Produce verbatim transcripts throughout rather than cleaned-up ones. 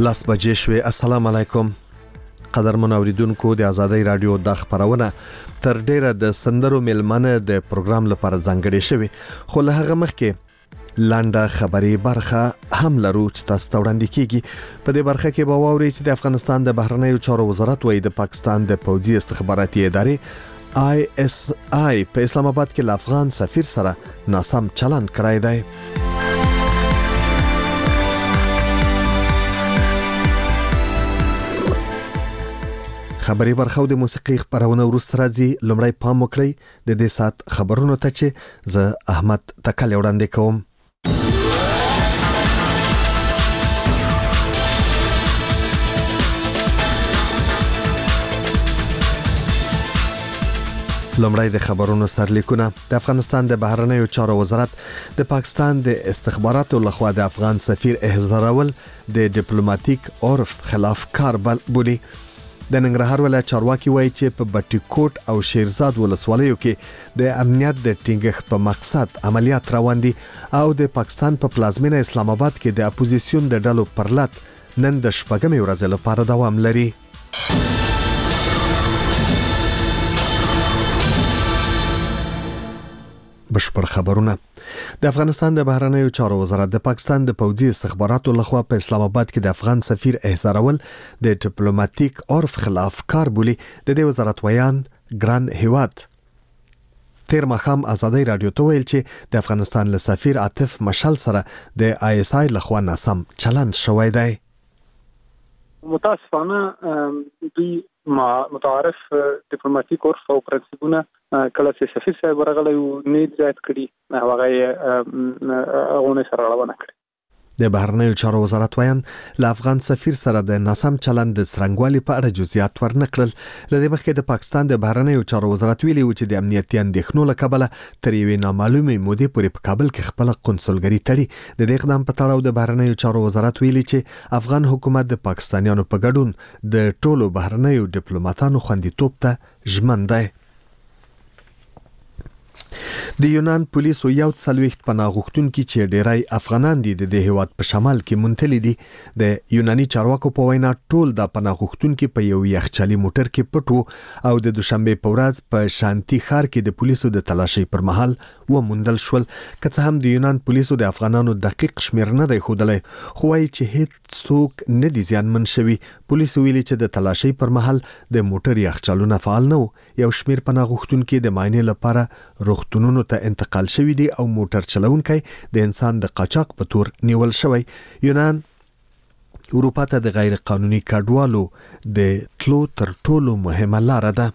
لاس بجې شوې. السلام علیکم قدرمن اوریدونکو، د آزادۍ رادیو د خبرونه تر ډیره د سندرو ملمنه د پروګرام لپاره ځانګړې شوی، خو له هغه مخکې لانډه خبري برخه هم لرو چې تاسو ته وړاندې کیږي. په دې برخه کې به واورئ چې د افغانستان د بهرنیو چارو وزارت وايي د پاکستان د پوځي استخباراتي ادارې آی اس آی په اسلام آباد کې له افغان سفیر سره ناسم چلند کړی دی. خبري برخه د موسیقي خبرونه ورسته راځي. لومړی پام وکړئ د دې سات خبرونو ته چې زه احمد تکل وړاندې کوم. لومړی د خبرونو سرلیکونه. د افغانستان د بهرنیو چارو وزارت د پاکستان د استخباراتو لخوا د افغان سفیر احضارول د ډیپلوماټیک عرف خلاف کار بولي. د ننګرهار ولایت چارواکي وایي چې په بټي کوټ او شیرزاد ولسوالیو کې د امنیت د ټینګښت په مقصد عملیات روان دي او د پاکستان په پلازمینه اسلام آباد کې د اپوزیسیون د ډلو پرلط نن د شپږمې ورځې لپاره دوام لري. بشپړ خبرونه. د افغانستان د بهرنیو چارو وزارت د پاکستان د پوځي استخباراتو لخوا په اسلام آباد کې د افغان سفیر احضارول د ډیپلوماټیک عرف خلاف کار بولي. د دې وزارت ویان ګران هیواد تیر مخام آزادۍ رادیو ته ویل چې د افغانستان له سفیر عاطف مشال سره د آی اس آی لخوا ناسم چلند شوی دی. متاسفانه دوی متعارف ډیپلوماټیک عرف او پرنسپونه کله چې سفیر صاحب ورغلی و نه زیات کړي، هغه یې هغونه سره روانه کړي. د بهرنیو چارو وزارت ویان له افغان سفیر سره د ناسم چلند د څرنګوالي په اړه جزئیات ورنکړل. له دې مخکې د پاکستان د بهرنیو چارو وزارت ویلي و چې د امنیتي اندېښنو له کبله تر یوې نامعلومې مودې پورې په کابل کې خپل قونسلګري تړي. د دې اقدام په تړاو د بهرنیو چارو وزارت ویلي چې افغان حکومت د پاکستانیانو په ګډون د ټولو بهرنیو ډیپلوماټانو خوندیتوب ته ژمن دی. د یونان پولیسو یو څلوېښت پناه غوښتونکي چې ډیری افغانان دي د دې هیواد په شمال کې منتلي دي. د یوناني چارواکو په وینا ټول د پناه غوښتونکي په یو یخچالي موټر کې پټ وو او د دوشنبه په ورځ په شانتي ښار کې د پولیسو د تلاشۍ پر مهال وموندل شول. که څه هم د یونان پولیسو د افغانانو دقیق شمیر نه دی ښودلی، خو وایي چې هیڅ څوک نه دي زیانمن شوي. پولیسو ویلي چې د تلاشۍ پر مهال د موټر یخچالونه فعال نه وو. یو شمیر پناه غوښتونکي د معاینې لپاره روغتونونو ته انتقال شوی دي او موټر چلونکی د انسان د قاچاق په تور نیول شوی. یونان اروپا ته د غیر قانوني کډوالو د تلو تر ټولو مهمه لار ده.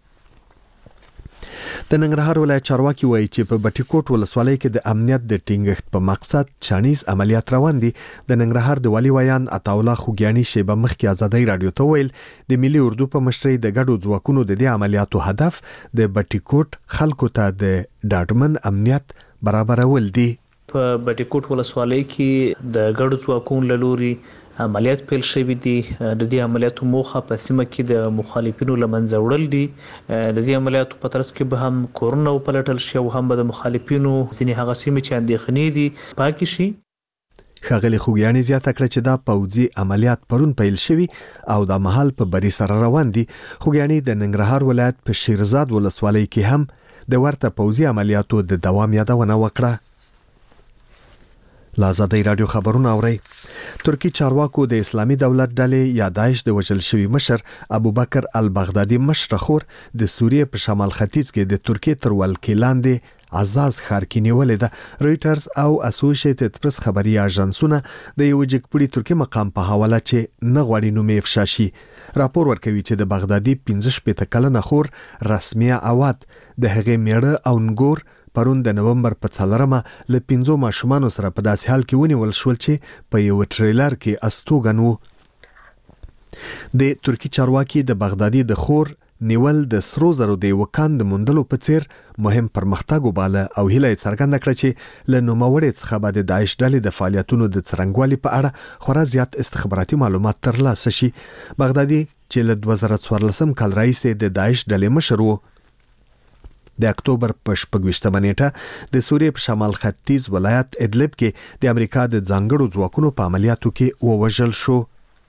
د ننګرهار ولایت چارواکي وایي چې په بټي کوټ ولسوالۍ کې د امنیت د ټینګښت په مقصد چانیز عملیات روان دي. د ننګرهار د والي ویان عطاالله خوګیاني شیبه مخکې آزادۍ رادیو ته ویل د ملي اردو په مشرۍ د ګډو ځواکونو د دې عملیاتو هدف د بټي کوټ خلکو ته د ډاډمن امنیت برابرول دي. په بټي کوټ ولسوالۍ کې د ګډو ځواکونو له لوري عملیات پیل شوي دي. د دې عملیاتو موخه په سیمه کې د مخالفینو له منځه وړل دي. د دې عملیاتو په ترڅ کې به هم کورونه وپلټل شي او هم به د مخالفینو ځینې هغه سیمې چې اندېښنې دي پاکې شي. ښاغلي خوګیاني زیاته کړه چې دا پوځي عملیات پرون پیل شوي او دا مهال په بری سره روان دي. خوګیاني د ننګرهار ولایت په شیرزاد ولسوالۍ کې هم د ورته پوځي عملیاتو د دوام یادونه وکړه. آزادۍ رادیو خبرونه اوري. ترکی چارواکو د اسلامي دولت ډلې یا داعش د وژل شوی مشر ابوبکر البغدادي مشر خور د سوریې په شمال ختیځ کې د ترکیې تر ولکې لاندې عزاز ښار کې نیولې ده. رويټرز او اسوسییټډ پریس خبري اژانسونه د یو جګپړي ترکی مقام په حواله چې نه غواړي نوم یې افشا شي راپور ورکوي چې د بغدادي پنځه شپېته کلنه خور رسمیه اواد د هغې میړه او نګور پرون د نومبر په څلورمه له پنځو ماشومانو سره په داسې حال کې ونیول شول چې په یو ټریلر کې استوګن وو. د ترکی چارواکي د بغدادي د خور نیول د سرو زرو د یو کان د موندلو په څیر مهم پرمختګ وباله او هیله یې څرګنده کړه چې له نوموړي څخه به د داعش ډلې د فعالیتونو د څرنګوالي په اړه خورا زیات استخباراتي معلومات ترلاسه شي. بغدادي چې له دوه زره څوارلسم کال راهیسې د داعش ډلې مشر وو، د اکتوبر په شپږویشتمه نیټه د سوریې په شمال ختیځ ولایت ادلب کې د امریکا د ځانګړو ځواکونو په عملیاتو کې ووژل شو.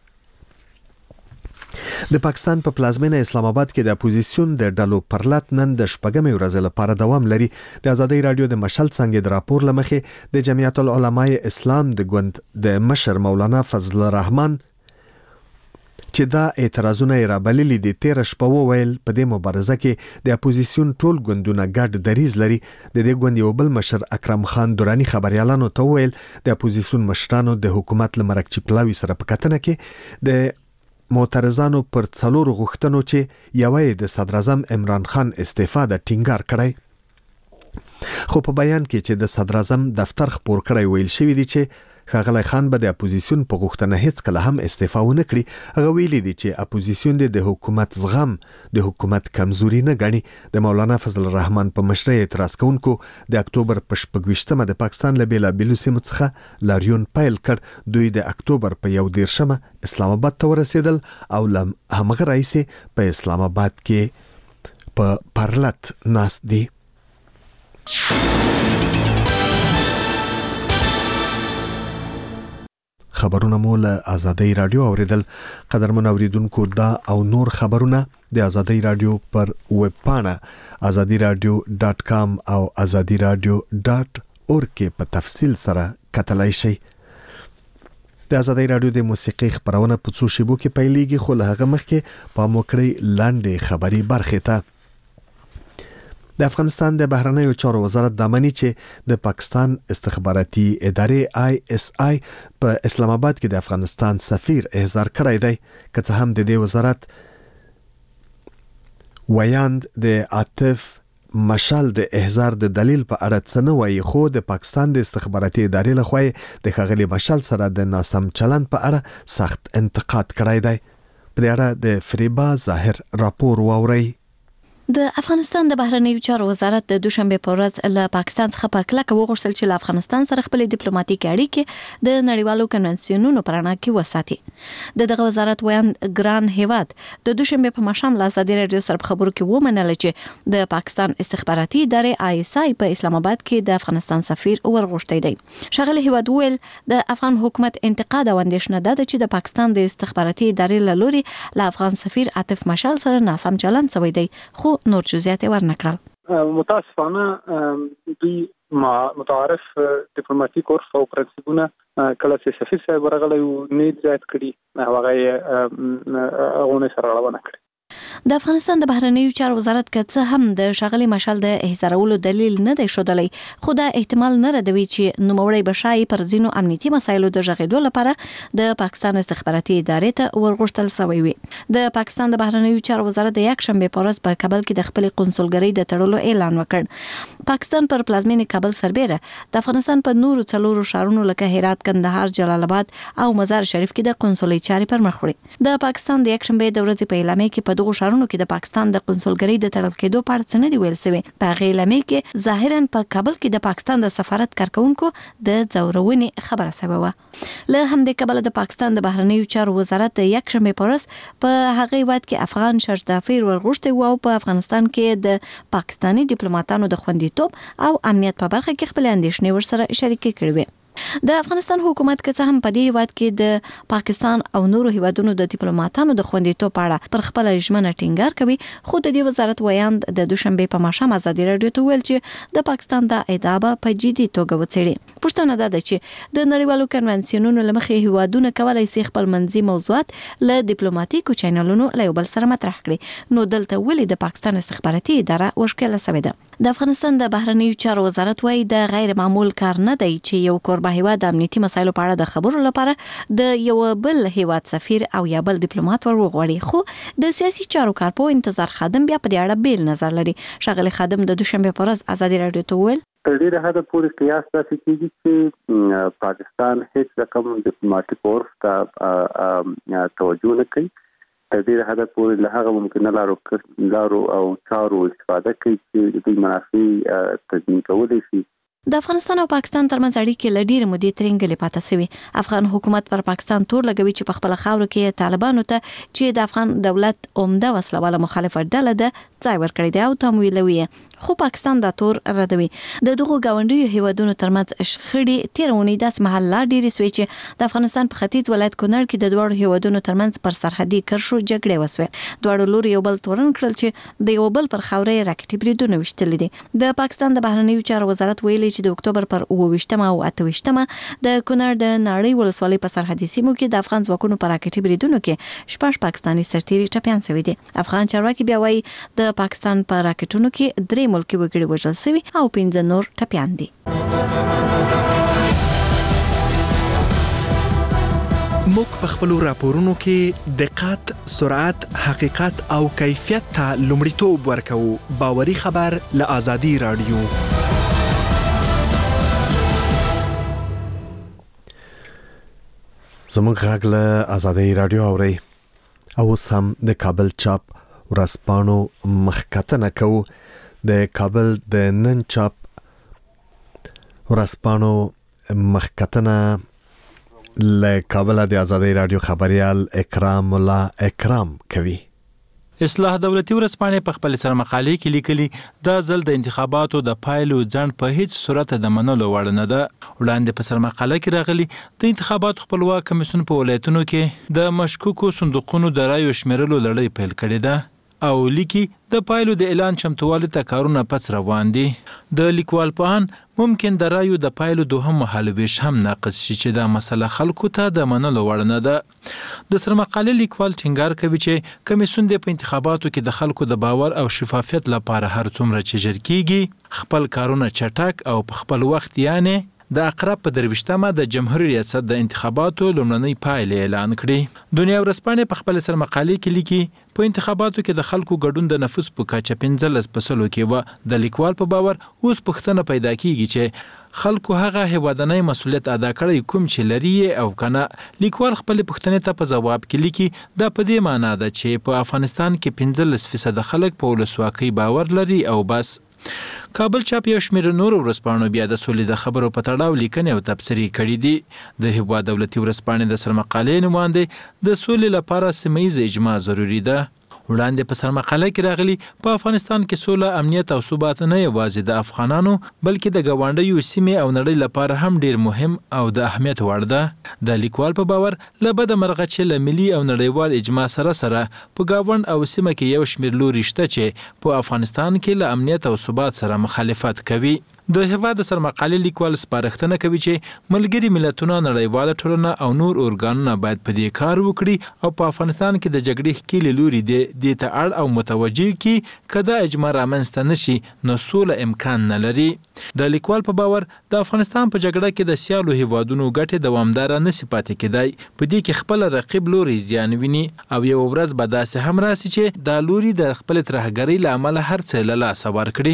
د پاکستان په پلازمینه اسلام آباد کې د اپوزیسیون د ډلو پرلط نن د شپږمې ورځې لپاره دوام لري. د آزادۍ رادیو د مشل څنګه د راپور لمخې د جمعیت العلماء اسلام د ګوند د مشر مولانا فضل الرحمن چې دا اعتراضونه را بللي دي تیر شپه وویل په دې مبارزه کې د اپوزیسیون ټول ګوندونه ګډ دریز لري. د دې ګوند یو بل مشر اکرم خان دورانی خبريالانو ته ویل د اپوزیسیون مشرانو د حکومت لمرکچی پلاوی سره په کتنه کې د معترضانو پر څلور غوښتنو چې یوه د صدر اعظم عمران خان استعفا د ټینګار کړی. خو په بیان کې چې د صدر اعظم دفتر خبر کړی ویل شوی دی چې ښاغلی خان به د اپوزیسیون په غوښتنه هیڅ کله هم استعفا ونه کړي. هغه ویلي دی چې اپوزیسیون د حکومت زغم د حکومت کمزوري نه ګڼي. د مولانا فضل الرحمن په مشرۍ اعتراض کوونکو د اکتوبر په شپږویشتمه د پاکستان له بیلابیلو سیمو څخه لاریون پیل کړ. دوی د اکتوبر په یو دیرشمه اسلام آباد ته ورسېدل او لم همغه راځي په اسلام آباد کې په پرلط ناست دي. خبرونه مو له آزادۍ رادیو اوریدل. قدرمن اوریدونکو دا او نور خبرونه د آزادۍ رادیو پر ویب پاڼه آزادی رادیو ډاټ کام او آزادی رادیو ډاټ اورګ کې په تفصیل سره کتلای شئ. د آزادۍ رادیو د موسیقي خبرونه په څو شیبو کې پیلېږي، خو له هغه مخکې په موکړی لاندې خبري برخه ته. د افغانستان د بهرنیو چارو وزارت د امني چې د پاکستان استخباراتي ادارې آی اس آی په اسلام آباد کې د افغانستان سفیر احضار کړی دی. که څه هم د دې وزارت ویاند د عاطف مشال د احضار د دلیل په اړه څه نه وایي، خو د پاکستان د استخباراتي ادارې لخوا د ښاغلي مشال سره د ناسم چلند په اړه سخت انتقاد کړی دی. په دې اړه د فریبا ظاهر راپور واورئ. د افغانستان د بهرنیو چارو وزارت د دوشنبه په ورځ له پاکستان څخه په کلکه وغوښتل چې له افغانستان سره خپل ډیپلوماټیک اړیکې د نړیوالو کنونسیونونو په رڼا کې وساتي. د دغه وزارت ویاند ګران هیواد د دوشنبه په ماښام له آزادي رادیو سره خبرو کې ومنل چې د پاکستان استخباراتي ادارې آی اس آی په اسلام آباد کې د افغانستان سفیر ورغوښتی دی. شاغلی هیواد ویل د افغان حکومت انتقاد او اندېښنه ده چې د پاکستان د استخباراتي ادارې له لوري له افغان سفیر عاطف مشال سره ناسم چلند شوی دی، خو نور جزئیات ورنکړل. متاسفانه دوی متعارف ډیپلوماټیک عرف او پرنسپونه کله چې سفیر صاحب ورغلی و نه زیات کړي هغه هغه سره روانه کړي. د افغانستان د بهرنیو چارو وزارت که څه هم د شاغلي مشال د احضارولو دلیل نه دی ښودلی، خو دا احتمال نه ردوي چې نوموړی به ښایي پر ځینو امنیتي مسایلو د غږېدو لپاره د پاکستان استخباراتي ادارې ته ورغوښتل شوی وي. د پاکستان د بهرنیو چارو وزارت د یکشنبې په ورځ په کابل کې د خپلې قونسلګرۍ د تړلو اعلان وکړ. پاکستان پر پلازمینې کابل سربیره د افغانستان په نورو څلورو ښارونو لکه هرات، کندهار، جلال آباد او مزار شریف کې د قونسلۍ چارې پر مخ وړي. د پاکستان د یکشنبې د ورځې په اعلامیه کې په دغو ښارونو کې د پاکستان د قونسلګرۍ د تړل کېدو په اړه څه نه دی ویل شوی. په هغې اعلامیه کې ظاهراً په کابل کې د پاکستان د سفارت کارکونکو د ځورونې خبره شوې وه. له همدې کبله د پاکستان د بهرنیو چارو وزارت د یکشنبې په ورځ په هغه هیواد کې افغان شرطافیر ورغوښتی و او په افغانستان کې د پاکستاني ډیپلوماټانو د خوندیتوب او امنیت په برخه کې خپل اندېښنې ورسره شریکې کړې وې. د افغانستان حکومت که څه هم په دې هیواد کې د پاکستان او نورو هیوادونو د ډیپلوماټانو د خوندیتوب په اړه پر خپله ژمنه ټینګار کوي، خو د دې وزارت ویاند د دوشنبې په ماښام آزادي رادیو ته ویل چې د پاکستان د ادعا به په جدي توګه وڅېړي. پوښتنه دا ده چې د نړیوالو کنونسیونونو له مخې هیوادونه کولی شي خپل منځي موضوعات له ډیپلوماټیکو چینلونو له یو بل سره مطرح کړي، نو دلته ولې د پاکستان استخباراتي اداره وشکله شوې ده؟ د افغانستان د بهرنیو چارو وزارت وايي د غیر معمول کار نه دی چې یو کوربه هیواد د امنیتي مسایلو په اړه د خبرو لپاره د یو بل هیواد سفیر او یا بل ډیپلوماټ ور وغواړي، خو د سیاسي چارو کارپو انتظار خادم بیا په دې اړه بیل نظر لري. شاغلی خادم د دوشنبې په ورځ آزادي رادیو ته وویل تر ډیره حده پورې قیاس داسې کېږي چې پاکستان هیڅ رقم ډیپلوماټیک عرف ته توجه نه کوي. تر ډیره حده پورې له هغه ممکنه لارو لارو او چارو استفاده کوي چې دوی منافع تضمین کولی شي د افغانستان او پاکستان ترمنځ اړیکې له ډېرې مودې ترنګلې پاتې شوې. افغان حکومت پر پاکستان تور لګوي چې په خپل خاور کې طالبانو ته چې د افغان دولت عمده وسلواله مخالفه ډله ده ځای ورکړی دی او تمویلوي، خو پاکستان دا تور ردوي. د دغو ګاونډیو هیوادونو ترمنځ شخړې تیرونې داس محل لا ډېرې سوي چې د افغانستان په ختیځ ولایت کونړ کې د دوه هیوادونو ترمنځ پر سرحدي کرښو جګړې وسوې. دوه لوري یو بل تورن کړل چې د یو بل پر خاورې راکټي بریدونه وشتل دي. د پاکستان د بهرنیو چارو وزارت ویلي چې د اکتوبر پر اوه ویشتمه او اته ویشتمه د کونړ د ناړۍ ولسوالۍ په سرحدي سیمو کې د افغان ځواکونو پر راکټي بریدونو کې شپږ پاکستاني سرتیري ټپیان شوي دي. افغان چارواکي بیا وایي د پاکستان پر راکټونو کې درې ملکي وګړي وژل شوي او پنځه نور ټپیان دي. موږ په خپل راپورونو کې دقت، سرعت، حقیقت او کیفیت ته لومړیتوب ورکوو. باوري خبر له آزادي رادیو. زموږ غږ له آزادي رادیو اوري او سم د کابل چاپ ورځپاڼو مخکتنه کوو. د کابل د نن چاپ ورځپاڼو مخکتنه له کابل د آزادي رادیو خبريال اکرام الله اکرام کوي. اصلاح دولتي ورځپاڼې په خپل سر مقالې کې لیکلي دا ځل د انتخاباتو د پایلو ځنډ په هیڅ صورت د منلو وړ نه ده. وړاندې په سر مقاله کې راغلي د انتخاباتو خپلواک کمیسیون په ولایتونو کې د مشکوکو صندوقونو د رایو شمیرلو لړۍ پیل کړې ده او لیکي د پایلو د اعلان چمتووالي ته کارونه پس روان دي. د لیکوال پوهان ممکن د رایو د پایلو دوهم مهال ویش هم ناقص شي چې دا مسله خلکو ته د منلو وړ نه ده. د سرمقالې لیکوال ټینګار کوي چې کمیسیون د انتخاباتو کې د خلکو د باور او شفافیت لپاره هر څومره چې ژر کیږي خپل کارونه چټک او په خپل وخت یعنی د اقرب په درویشتمه د جمهوریت ریاست د انتخاباتو لومړنۍ پایلې اعلان کړې. دنیا ورځپاڼې په خپل سر مقالې کې لیکي په انتخاباتو کې د خلکو ګډون د نفوس په کچه پنځلس په سلو کې و. د لیکوال په باور اوس پوښتنه پیدا کیږي چې خلکو هغه هیوادنۍ مسولیت ادا کړی کوم چې لري او کنه. لیکوال خپل پوښتنې ته په جواب کې لیکي دا په دې معنی ده چې په افغانستان کې پنځلس فیصد خلک په ولسواکۍ باور لري او بس. کابل چاپ یو شمېر نور ورځپاڼو بیا د سولې د خبرو په تړاو لیکنې او تبصرې کړي دي. د هیواد دولتي ورځپاڼې د سرمقالې نوماندې د سولې لپاره سیمه ییز اجماع ضروري ده. وړاندې په سرمقاله کې راغلي په افغانستان کې سوله، امنیت او ثبات نه یوازې د افغانانو بلکې د ګاونډیو سیمې او نړۍ لپاره هم ډیر مهم او د اهمیت وړ ده. د لیکوال په باور له بده مرغه چې له ملي او نړیوال اجماع سره سره په ګاوند او سیمه کې یو شمېر لوري شته چې په افغانستان کې له امنیت او ثبات سره مخالفت کوي. د هیواد سرمقالې لیکوال سپارښتنه کوي چې ملګري ملتونه، نړیواله ټولنه او نور ارګانونه باید په دې کار وکړي او په افغانستان کې د جګړې ښکېلې لوري دې ته اړ او متوجه کړي. که دا اجماع رامنځته نشي نو سوله امکان نه لري. د لیکوال په باور د افغانستان په جګړه کې د سیالو هیوادونو ګټې دوامداره نشي پاتې کېدای. په دې کې خپل رقیب لوري زیان ویني او یو ورځ به داسې هم راسي چې دا لوري د خپل ترهګرۍ له امله هر څه له لاسه ورکړي.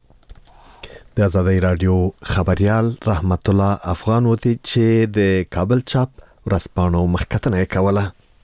د آزادي رادیو خبريال رحمت الله افغان وتی چې د کابل چاپ ورځپاڼو مخکتنه کوله.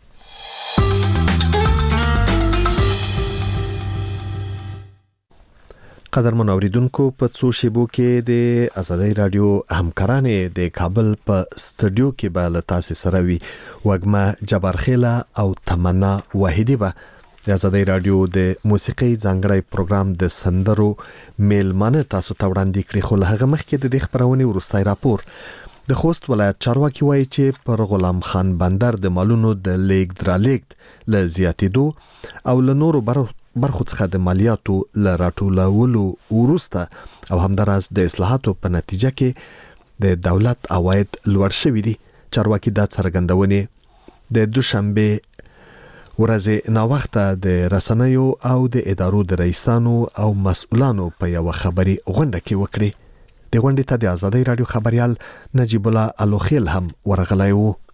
قدرمن اوریدونکو په څو شیبو کې د آزادي رادیو همکارانې د کابل په استودیو کې به له تاسو سره وي. وګما جبارخیله او تمنا واحدی به د آزادي رادیو د موسیقي ځانګړی پروګرام د سندرو میلمانه تاسو ته وړاندې کړی. خو له هغه مخکې د دې خبرونې وروستی راپور د خوست ولایت چارواکي وایي چې پر غلام خان بندر د مالونو د لیک درالېږد له زیاتېدو او له نورو برخو څخه د مالیاتو له راټولولو وروسته او همداراز د اصلاحاتو په نتیجه کې د دولت عواید لوړ شوي دي. چارواکي دا څرګندونې د دوشنبه ورځې نا وخته د رسنیو او د ادارو د رئیسانو او مسؤلانو په یو خبري غونډه کې وکړي. د غونډې ته د آزادي رادیو خبريال نجیب الله الوخیل هم ورغلی وو.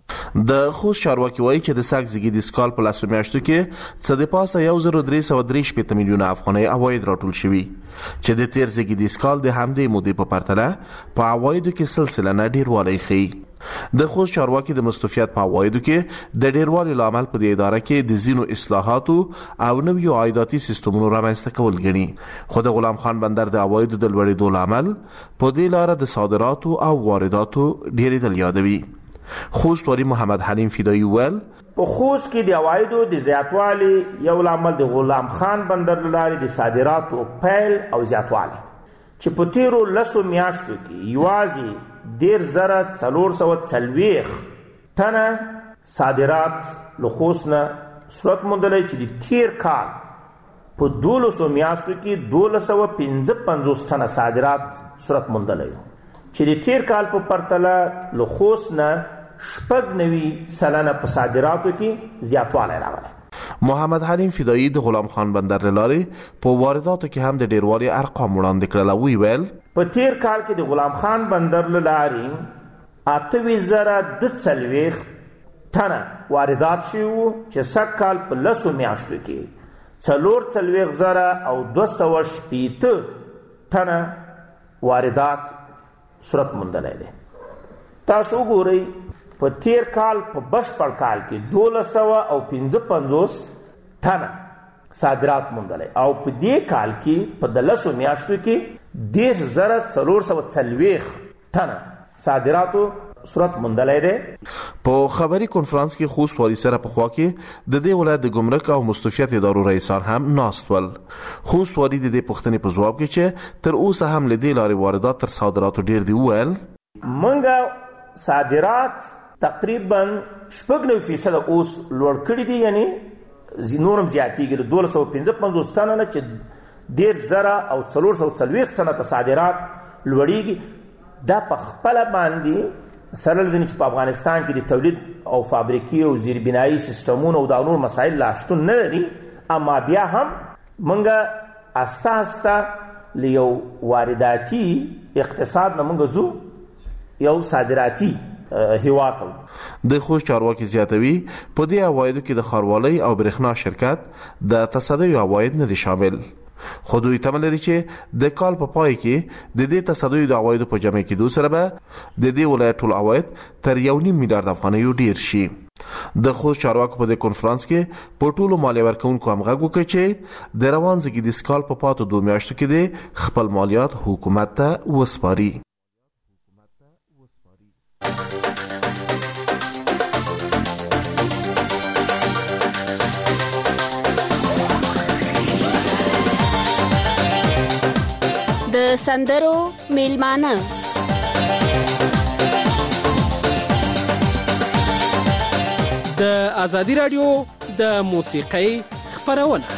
د خوست چارواکي وایي چې د سږ زیږدیز کال په لسو میاشتو کې څه د پاسه یو زر درې سوه درې شپېته میلیونه افغانۍ عواید راټول شوي چې د تیر زیږدیز کال د همدې مودې په پرتله په عوایدو کې سل سلنه ډیروالی ښیي. د خوست چارواکي د مستوفیت په عوایدو کې د ډیروالي لامل په دې اداره کې د ځینو اصلاحاتو او نویو عایداتي سیستمونو رامنځته کول ګڼي، خو د غلام خان بندر د عوایدو د لوړېدو لامل په دې لاره د صادراتو او وارداتو ډیرېدل یادوي. خوست ولی محمد حلیم فدایی ویل په خوست کې د عوایدو د زیاتوالي یو لامل د غلام خان بندر لارې د صادراتو پیل او زیاتوالی چې په تیرو لسو میاشتو کې یوازې دیر زره څلور سوه څلوېښت ټنه صادرات له خوست نه صورت موندلی چې د تیر کال په دولسو میاشتو کې دولس سوه پنځه پنځوس ټنه صادرات صورت موندلی چې د تیر کال په پرتله له خوست نه شپږ نوي سلنه په صادراتو کې زیاتوالی راغلی. محمد حلیم فدایی د غلام خان بندر لارې په وارداتو کې هم د ډیروالي ارقام وړاندې کړل او ویل په تیر کال کې د غلام خان بندر لارې اته ویشت زره دوه څلوېښت ټنه واردات شوي وو چې سږ کال په لسو میاشتو کې څلور څلوېښت زره او دوه سوه شپېته ټنه واردات صورت موندلی دی. تاسو وګورئ په تیر کال په بشپړ کال کې دولس سوه او پنځه پنځوس ټنه صادرات موندلی او په دې کال کې په د لسو میاشتو کې دېرش زره څلور سوه څلوېښت ټنه صادراتو صورت موندلی دی. په خبري کنفرانس کې خوست والي سره په خوا کې د دې ولایت د ګمرک او مستوفیت ادارو رئیسان هم ناست ول. خوست والي د دې پوښتنې په ځواب کې چې تر اوسه هم له دې لارې واردات تر صادراتو ډیر دي وویل موږ صادرات تقریبا شپږ نوي فیصده اوس لوړ کړي دي، یعنی نورم زیاتېږي د دولس سوه پنځه پنځوس ټنه نه چې دېرش زره او څلور سوه څلوېښت ټنه ته صادرات لوړېږي. دا په خپله باندې سره له دې چې په افغانستان کې د تولید او فابریکې او زیربنایي سیستمونو او دا نور مسایل لا شتون نه لري، اما بیا هم موږ استه استه له یو وارداتي اقتصاد نه موږ ځو یو صادراتي هیواتو. د خوست چارواکي زیاتوي په دې عوایدو کې د ښاروالۍ او برېښنا شرکت د تصدیو عواید نه دي شامل، خو دوی تمه لري چې د کال په پای کې د دې تصدیو د عوایدو په جمع کېدو سره به د دې ولایت ټول عواید تر یو نیم میلیارډ افغانیو ډیر شي. د خوست چارواکو په دې کنفرانس کې په ټولو مالیه ورکوونکو هم غږ وکړ چې د روان زیږدیز کال په پاتو دوه میاشتو کې د خپل مالیات حکومت ته وسپاري. د سندرو میلمانه د ازادي رادیو د موسیقۍ خبرونه.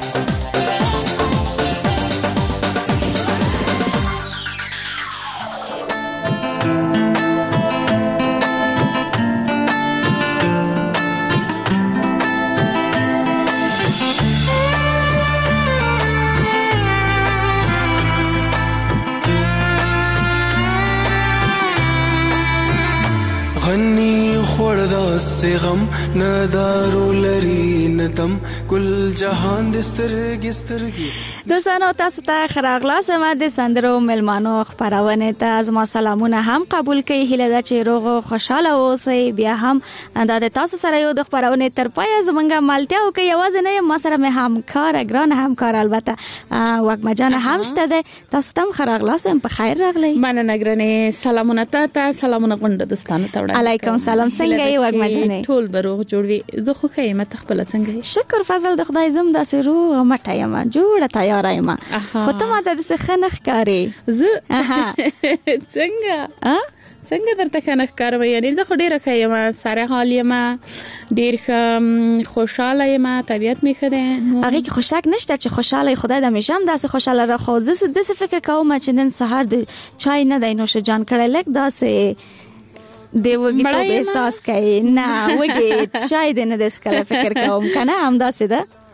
غم ندارو لري ندم کل جهان د سترګې سترګې د سانو تاسو ته خراغلا سم د سندرو ملمانو خبرونه ته از ما سلامونه هم قبول کړئ. هیله ده چې روغ او خوشاله اوسئ. بیا هم د تاسو سره یو د خبرونه تر پای زمونږه مالتیا او کې یوازې نه ما سره مې همکار ګران همکار البته وګما جان هم شته ده. تاسو تم خراغلا سم په خیر راغلی. مننه ګرانې سلامونه ته سلامونه غونډه دوستانو ته وړاندې. علیکم سلام. څنګه یې وګما جان؟ ټول بروغ جوړوي. زه خو خیم ته خپل څنګه. شکر فضل د خدای زم داسې روغ مټه یم جوړه تیار یم. خو ته ماته د څه خنخ کاری زه څنګه ا څنګه درته خنخ کاروي؟ یعنی زه خو ډیره خیم سره حال یم ډیر خوشاله یم طبیعت می خده. هغه کې خوشاک نشته چې خوشاله خدای د همیشه هم داسې خوشاله را خو زه د فکر کوم چې نن سحر د چای نه د نوش جان کړه لک داسې دی وګی ته احساس کوي نه وګی چای دې نه دس کله فکر کوم کنه هم داسې ده.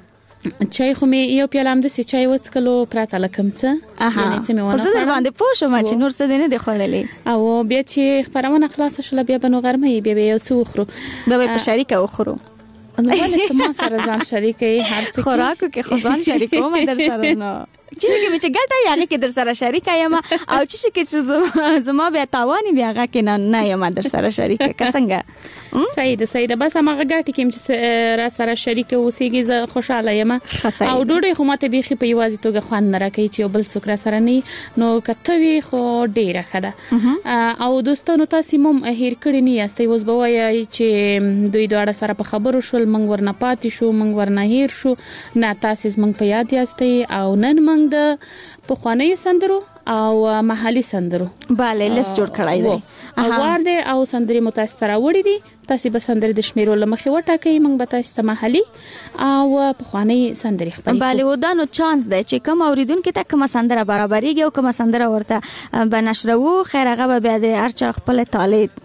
چای خو مې یو پیاله هم د چای وڅکلو پراته لکم څه اها په زه در باندې پوه شوم چې نور څه نه دی خوړلې او بیا چې خبرونه خلاص شول بیا به نو غرمه بیا یو څه وخورو بیا به په شریکه وخورو نو ولې ته ما سره ځان شریکې هر څه خوراکو کې خو ځان شریکوم در سره نو چې کې چې ګټه یې کې در سره شریک یم او چې کې چې زما بیا تاوان بیا هغه کې نه نه یم در سره شریک کسنګ صحیح ده صحیح ده بس هغه ګټه کې چې را سره شریک اوسېږي زه خوشاله یم او ډوډۍ خو ماته بيخي په یوازې توګه خوان نه راکې چې بل څوک را سره نه نو کته وی خو ډیره خده او دوستانو تاسو مم هیر کړی نه یاستئ اوس به وایي چې دوی دواړه سره په خبرو شول منګ ورنه پاتې شو منګ ورنه هیر شو نه تاسو منګ په یاد یاستئ او نن منګ د پخوانی سندرو او محلي سندرو bale لیست جوړ کړای دی اوار دی او سندري متاثره وړي دي تاسو به سندري د شمیرو لمخې وټاکئ موږ به تاسو ته محلي او پخوانی سندري خپل bale ودانو چانس دی چې کوم اوریدونکو ته کوم سندره برابرېږي او کوم سندره ورته بنشرو خیر هغه به بیا د هر چا خپل طالب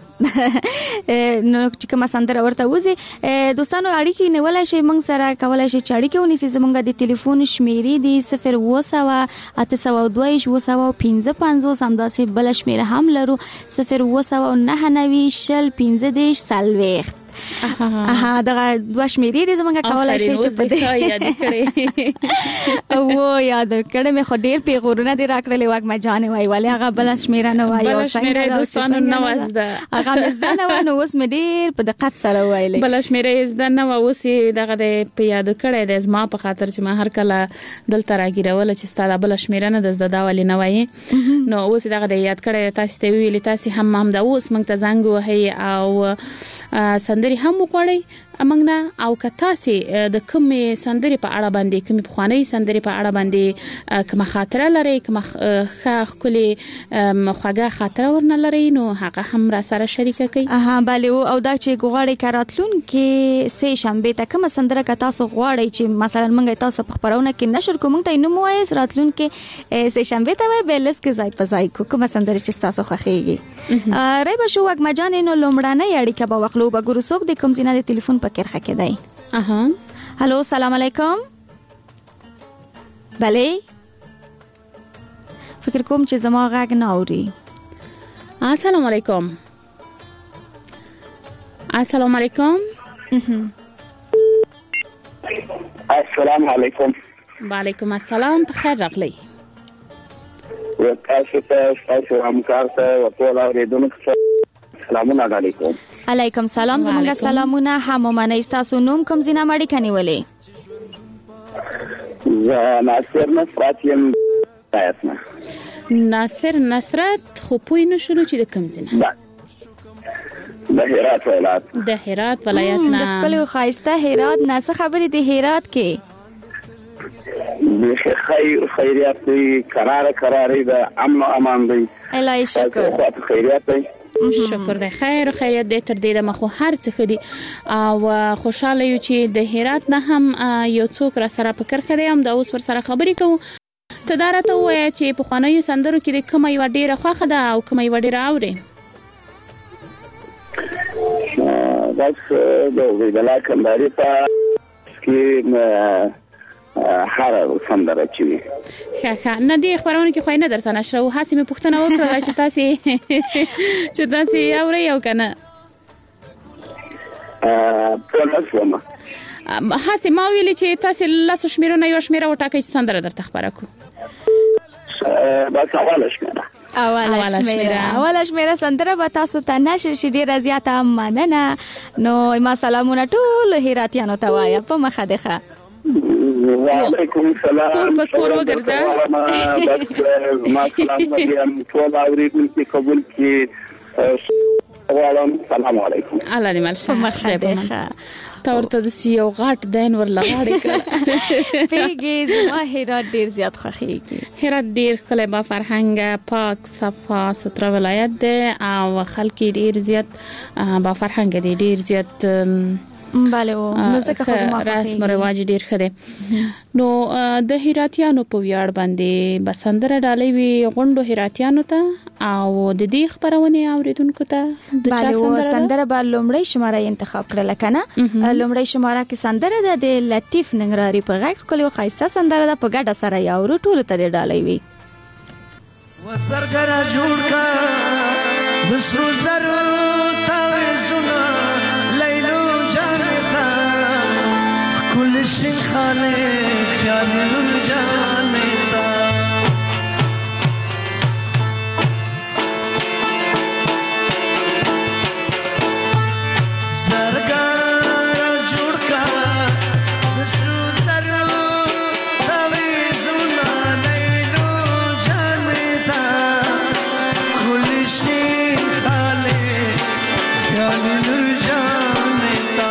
نو چې کومه سندره ورته وځي دوستانو اړیکې نیولای شي موږ سره کولای شي چې اړیکې ونیسي زموږ د ټلیفون شمیرې دي صفر اوه سوه اته سوه دوه ویشت اوه سوه پنځه پنځوس همداسې بله شمیره هم لرو صفر اوه سوه نهه نوي شل پنځه دېرش څلوېښت اها دغه دوه شمیرې دي زموږ کولای شي چې په دې یاد کړې او یاد کړې مې خو ډېر پیغورونه دي راکړلې واک ما جانې وای ولې هغه بل شمیره نه وای او څنګه دوستانو نه وزده هغه مزده نه ونه اوس مې ډېر په دقت سره وایلې بل شمیره زده نه اوس دغه د په یاد کړې د زما په خاطر چې ما هر کله دلته راګیرول چې ستاده بل شمیره نه د زده دا ولې نه وای نو اوس دغه د یاد کړې تاسو ته ویلې تاسو هم هم دا اوس موږ ته زنګ وهي او سندري هم وغوړی امنګ او کتاسي د کومې سندري په اړه باندې کومې پخوانی سندري په اړه باندې کومه خاطره لري کومه ښه کلی خوږه خاطره ورنه لري نو هغه هم را سره شریک کړئ اها bale او دا چې غواړي کاراتلون کې سه شنبه ته کومه سندره که تاسو غواړئ چې مثلا موږ تاسو په خبرونه کې نشر کوم ته نو موایس راتلون کې سه شنبه ته وای بلس کې ځای په ځای کومه سندره چې تاسو خوښيږي رای به شو وګ مجان نو لومړنۍ اړیکه به وخلو به ګورو څوک د کوم زینه د ټلیفون په کرخه کې دی اها هالو سلام علیکم بله فکر کوم چې زما غږ نه اوري السلام علیکم السلام علیکم السلام علیکم وعلیکم السلام په خیر راغلی تاسو ته تاسو همکار ته ورته اوریدونکو سلامونه علیکم علیکم سلام زمونږ سلامونه هم منه تاسو نوم کوم زینه مړی کني ولې زه ناصر نصرت یم تاسو ناصر نصرت خو پوی نشو چې د کوم زینه د هرات ولایت د هرات ولایت نه د خپل خایسته هرات نه څه خبرې د هرات کې د خیر خیریت قرار قراری د امن او امان دی الهی شکر خیریت دی شکر دی خیر او خیریت دې تر دې د مخو هر څه خدي او خوشاله یو چې د هرات نه هم یو څوک را سره فکر کړی هم د اوس پر سره خبرې کوو ته دا راته وایي چې په خوانیو سندرو کې د کومه یو ډیره خوخه ده او کومه یو ډیره اوري بس د ویډلا کنداري په کې هر سندره چوي ښه ښه نه دی خبرونه کې خو نه درته نشره او هڅه مې پوښتنه وکړه چې تاسو چې تاسو اوري او کنه ا په لاسومه هڅه ما ویل چې تاسو لاس شمیرونه یو شمیره وټاکئ چې سندره درته خبره کو بس اوله شمیره اوله شمیره اوله شمیره سندره به تاسو ته نشر شي ډیره زیاته مننه نو ما سلامونه ټول هراتیانو ته وایم په مخه ده وعلیکم السلام کور په کور وګرځه بس ما سلام وایم ټول اوریدونکو قبول کی السلام علیکم الله دې مل شه مخه ده تا ورته د یو غاټ دین ورلغاړي کړ پیګي زما هرات ډیر زیات خوښیږي هرات ډیر کله با فرهنګ پاک صفا ستر ولایت ده او خلک ډیر زیات با فرهنګ دي ډیر زیات بله نو ځکه خو زما رسم رواج ډیر ښه دی. نو د هراتیانو په ویاړ باندې بسندره ډالۍ وی غونډو هراتیانو ته او د دې خبرونه اوریدونکو ته د چا سندره سندره به لومړی شماره انتخاب کړل کنه. لومړی شماره کې سندره ده د لطیف ننګرهاري په غږ کولو خایسته سندره ده په ګډه سره یاورو ټول ته ډالۍ وی. وسرګرا جوړ کا د سرو زرو تاویزونه لیلو جانتا کل شیخانه خیال نور جانتا زرګرا جوړ کا د سرو زرو تاویزونه لیلو جانتا کل شیخانه خیال نور جانتا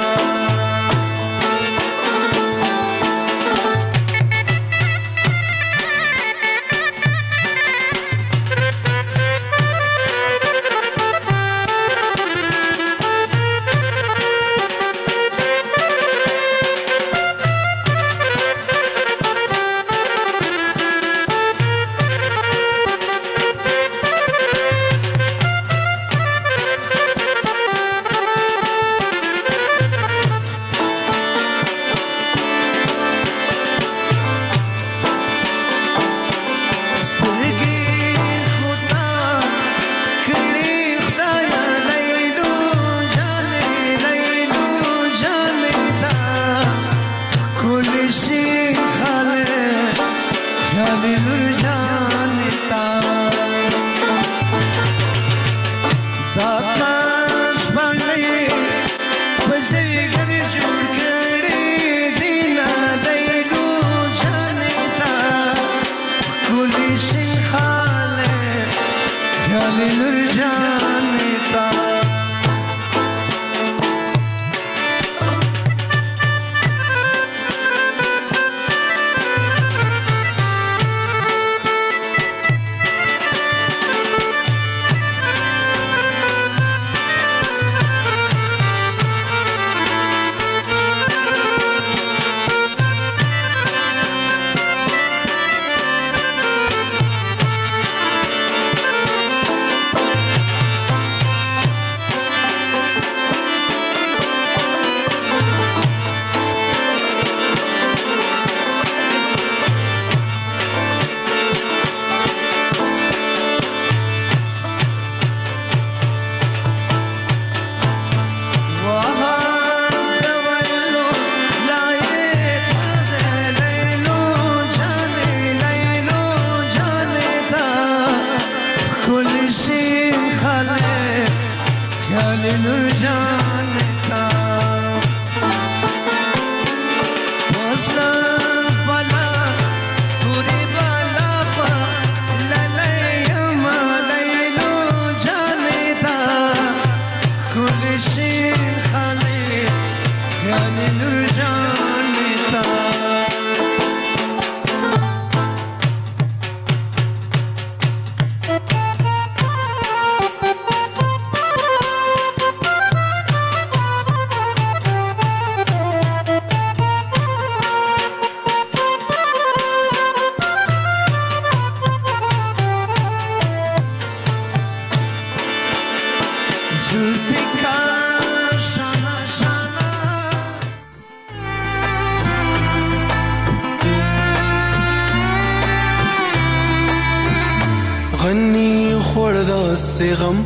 غني خوردا سغم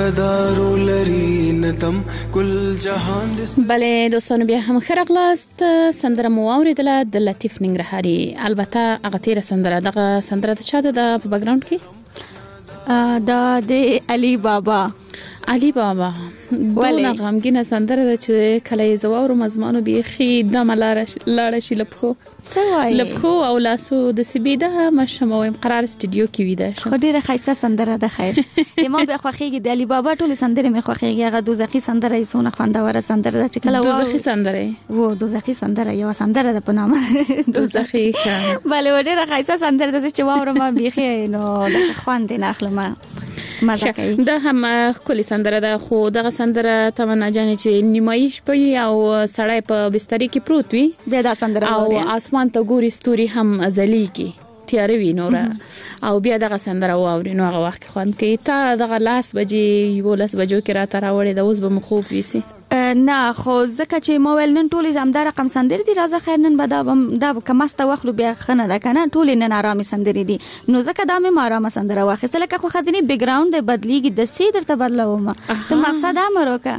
ندارو لري ندم کل جهان بله دوستانو بیا هم خرغلاست سندره مو اوریدله د لطیف ننګرهاري. البته هغه تیر سندره دغه سندره د چا ده په بیک گراوند کې دا د علي بابا علي بابا دونه غمګینه سندره ده چې کله زوور مزمانو بيخي د ملاره لاړه شي لپخو سوای لپخو او لاسو د سبيده مشمویم قرار استودیو کې ویده خو ډیره خیسه سندره ده. خیر یم به خوخیږي د علي بابا ټول سندره مې خوخیږي. هغه دوزخي سندره یې سونه خوندوره سندره ده چې کله دوزخي سندره وو دوزخي سندره یو سندره ده په نامه دوزخي بله ډیره خیسه سندره ده چې واورم بيخي نو د خوند نه اخلم. مزه کوي. دا هم کلی سندره ده، خو دغه سندره تمنا جانې چې نیمایش پي او سړی په بستر کې پروت وي بیا دا سندره او اسمان ته ګوري ستوري هم ازليږي تیاروي نوره او بیا دغه سندره واوري نو هغه وخت خوند کوي. تا دغه لاس بجې یو لاس بجو کې را تراوړې د اوس به مخوب ويسي نه خو ځکه چې ما ول نن ټولې زمدا رقم سندري دي راځه خیر نن به دا دا کمسته وخلو بیا خنه ده کنه ټولې نن آرامي سندري دي نو ځکه دا مې آرامه سندره واخیسته لکه خو خدني بیک گراوند بدلیږي د سي درته بدلوم ته مقصد امروکه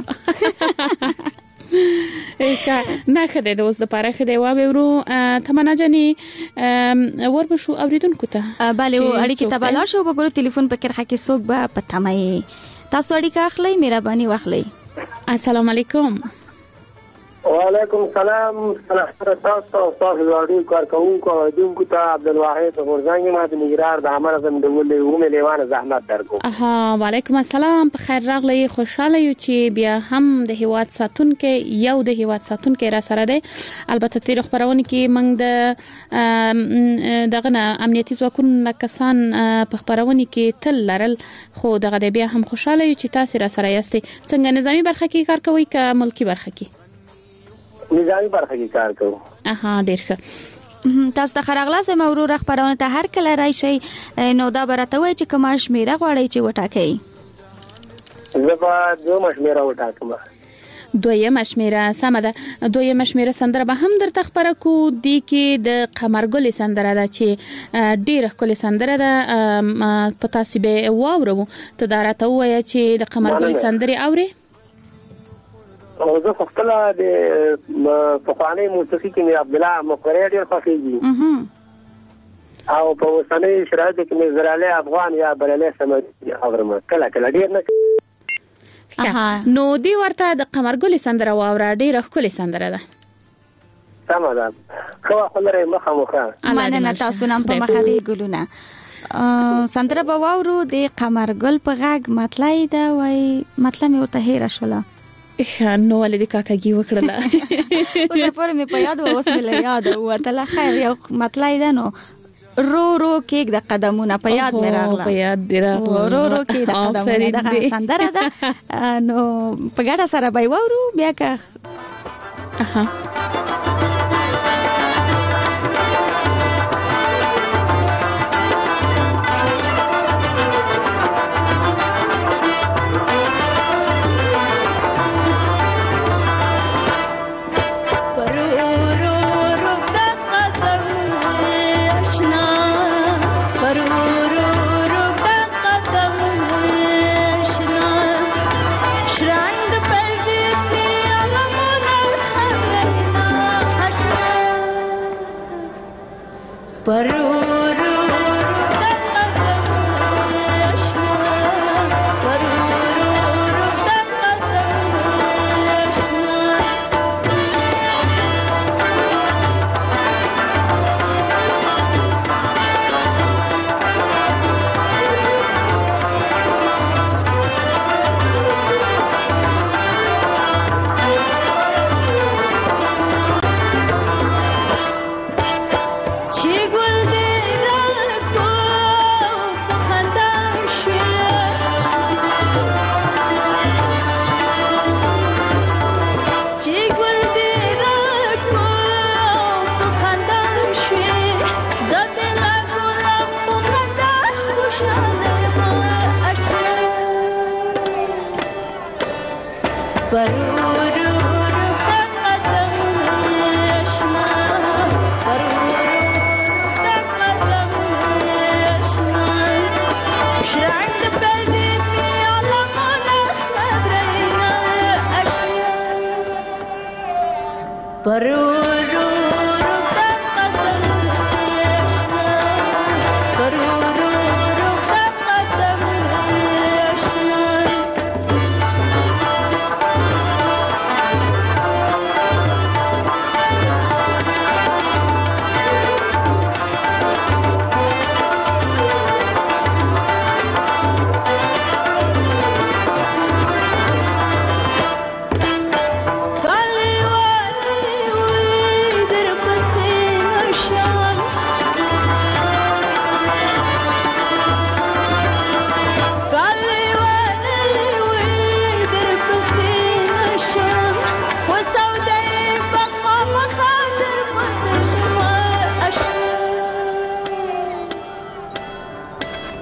ایکا نه خدای د اوس د پاره خدای و ورو تمنا جاني ور بشو اوریدونکو ته bale اړیکې ته بلار شو په ټلیفون په کرخه کې څوک به پتمای تاسو اړیکه اخلي مهرباني واخلي. السلام علیکم. وعلیکم السلام. سلام تاسو تاسو راډیو کارکونکو دونکو ته عبدالواحد غورزنګ ما د نګرار د امر اعظم د ولې ومه لیوان زحمت درکو. اها وعلیکم السلام. په خیر راغلی. خوشاله یو چې بیا هم د هیواد ساتونکو یو د هیواد ساتونکو را سره دی. البته تیر خبرونه کې موږ د دغه امنیتي ځواکونو کسان په خبرونه کې تل لرل خو دغه بیا هم خوشاله یو چې تاسو را سره یاستئ. څنګه نظامی برخه کې کار کوئ که ملکی برخه کې؟ نظامی برخه کې کار کوم. اها ډیر ښه. تاسو ته خراغلاس مورور خبرونه ته هر کله راشي نو دا برته وای چې کوم شمیره غواړي چې وټاکي؟ زبا دوه مشمیره وټاکم. دویمه شمیره سمه ده. دویمه شمیره سندره به هم درته خبره کو دی کې د قمرګل سندره ده چې ډیره کلی سندره ده په تاسو به واورو ته دا راته وای چې د قمرګل سندره اوري او زه خپل د پخوانی موسیقي کې مې عبد الله مقری ډیر خوښیږي او په وسنۍ شرایط کې مې زراله افغان یا بلله سمدي اورم کله کله ډیر نه نو دی ورته د قمرګل سندره واوره ډیره ښکلې سندره ده. سمه ده. خو خلره مخه مخه مننه تاسو نن په مخه دی ګلونه سندره به واورو د قمرګل په غږ مطلب دا وای مطلب مې ورته هیر شوله نو ولې د کاکاګي وکړله اوس په مې په یاد اوس مې یاد وته خیر یو مطلب ده نو رو رو کېک د قدمونه په یاد مې راغله په یاد دی راغله رو رو کېک د قدمونه د سندره ده نو په ګډه سره به وورو بیا که اها Kali wali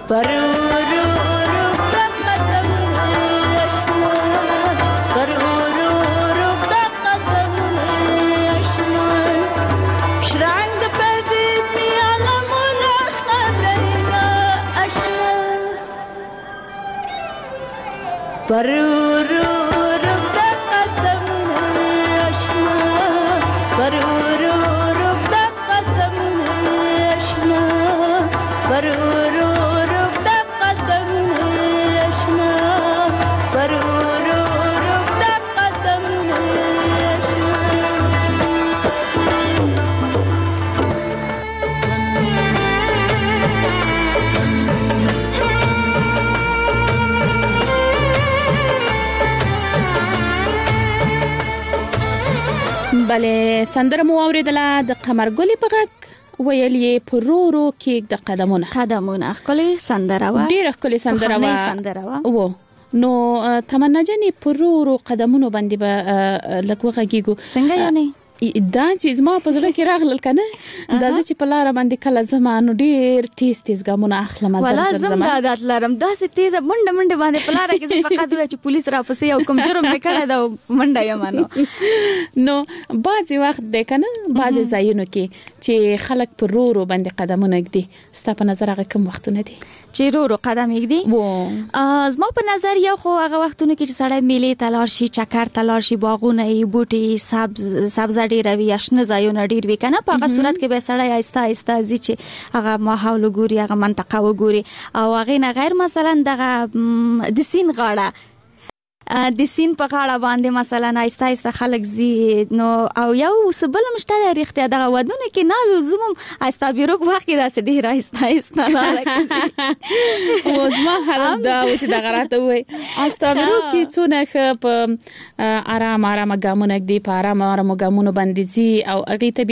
بله سندره مو اوریدله د قمرګلې په غږ ویل یې پرورو کې د قدمونه قدمونه خپل سندره و ډیره خپل سندره و سندره و نو تمنا جنې پرورو قدمونو باندې به لکه غږیګو څنګه یعنی دا چې زما په زړه کې راغلل کنه دا چې په لار باندې کله زمانو ډیر تیز تیز ګامونه اخلم زر زر زما ولا زم دا لرم دا سه تیز منډه منډه باندې په لار کې فقط وای چې پولیس را پسې یو کوم جرم وکړه دا منډه یمانو نو بعضی وخت د کنه بعضی ځایونو کې چې خلک پر رورو باندې قدمونه ږدي ستا په نظر هغه کوم وختونه دي چې رورو قدم ږدي زما په نظر یو خو هغه وختونه کې چې سړی میلې تلار شي چکر تلار شي باغونه ای بوټي سبز سبز ډیر وی آشنا ځایونه ډیر وی کنه په هغه صورت کې به سړی آیسته آیسته ځي چې هغه ماحول ګوري هغه منطقه وګوري او هغه نه غیر مثلا دغه د سین غاړه د سین په غاړه باندې مثلا آیسته آیسته خلک زی نو او یو سبل مشته ریختیا دغه ودونه کې ناوی زوم آیسته بیروک واخی راس ډیر آیسته آیسته لاله وزما حالت دا چې دغه راته وای آیسته بیروک کې څونه په آرام آرام ګامونه دی په آرام آرام ګامونه باندې زی او هغه ته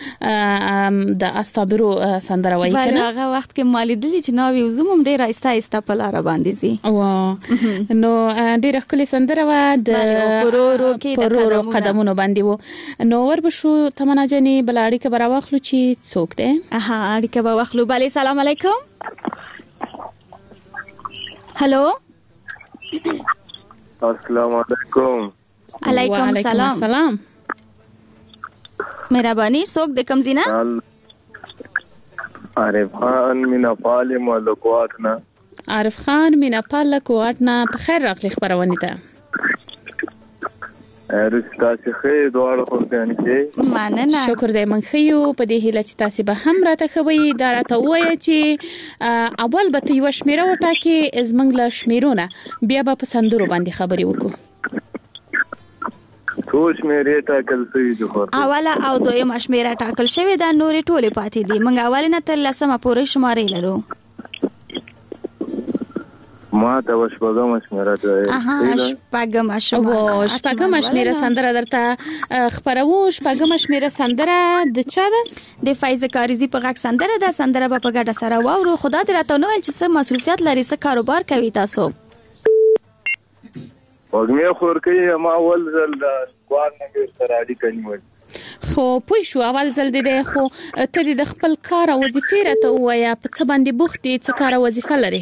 بیا د استابرو سندره وای کنه هغه وخت کې مالی دلی چې ناوی زوم ډیر آیسته آیسته په لار باندې زی او نو ډیر خپل سندره و د پرورو کې پرورو قدمونو باندې وو نو ور بشو تمنا جنې بلاړی کې براوخلو چې څوک ده اها اړیکه به واخلو بله سلام علیکم هالو السلام علیکم علیکم السلام سلام مهرباني څوک د کوم زینا عارف خان مینا پال مولکواتنا عارف خان مینا پال کواتنا په خیر راغلی خبرونه ته ارستا چې خې دوړ خو ځان کې مننه شکر دې من خيو په دې هیله چې تاسو به هم راته خوي دا راته وایي چې اول به یو شمیره وټاکي زمنګ له شمیرونه بیا به په سندرو باندې خبري وکړو څو شمیرې ټاکل شوی دي خو اوله او دویمه شمیره ټاکل شوی دا نورې ټوله پاتې دي موږ اولینه تل لسمه پورې شمارې لرو ما ته وشپګم شمیره ده اها شپګم شمیره شپګم شمیره سندره درته خبرو شپګم شمیره سندره د چا ده د فایز کاریزی په غږ سندره ده سندره په ګډه سره واورو خدا دې راته نو چې څه مصروفیت لري څه کاروبار کوي تاسو وګمه خور کوي ما ول زل د سکواد نه سره اړیکه نیول خو پوه شو اول زل دې خو ته د خپل کار او وظیفې راته وایا په څه باندې بوختي څه کار او وظیفه لري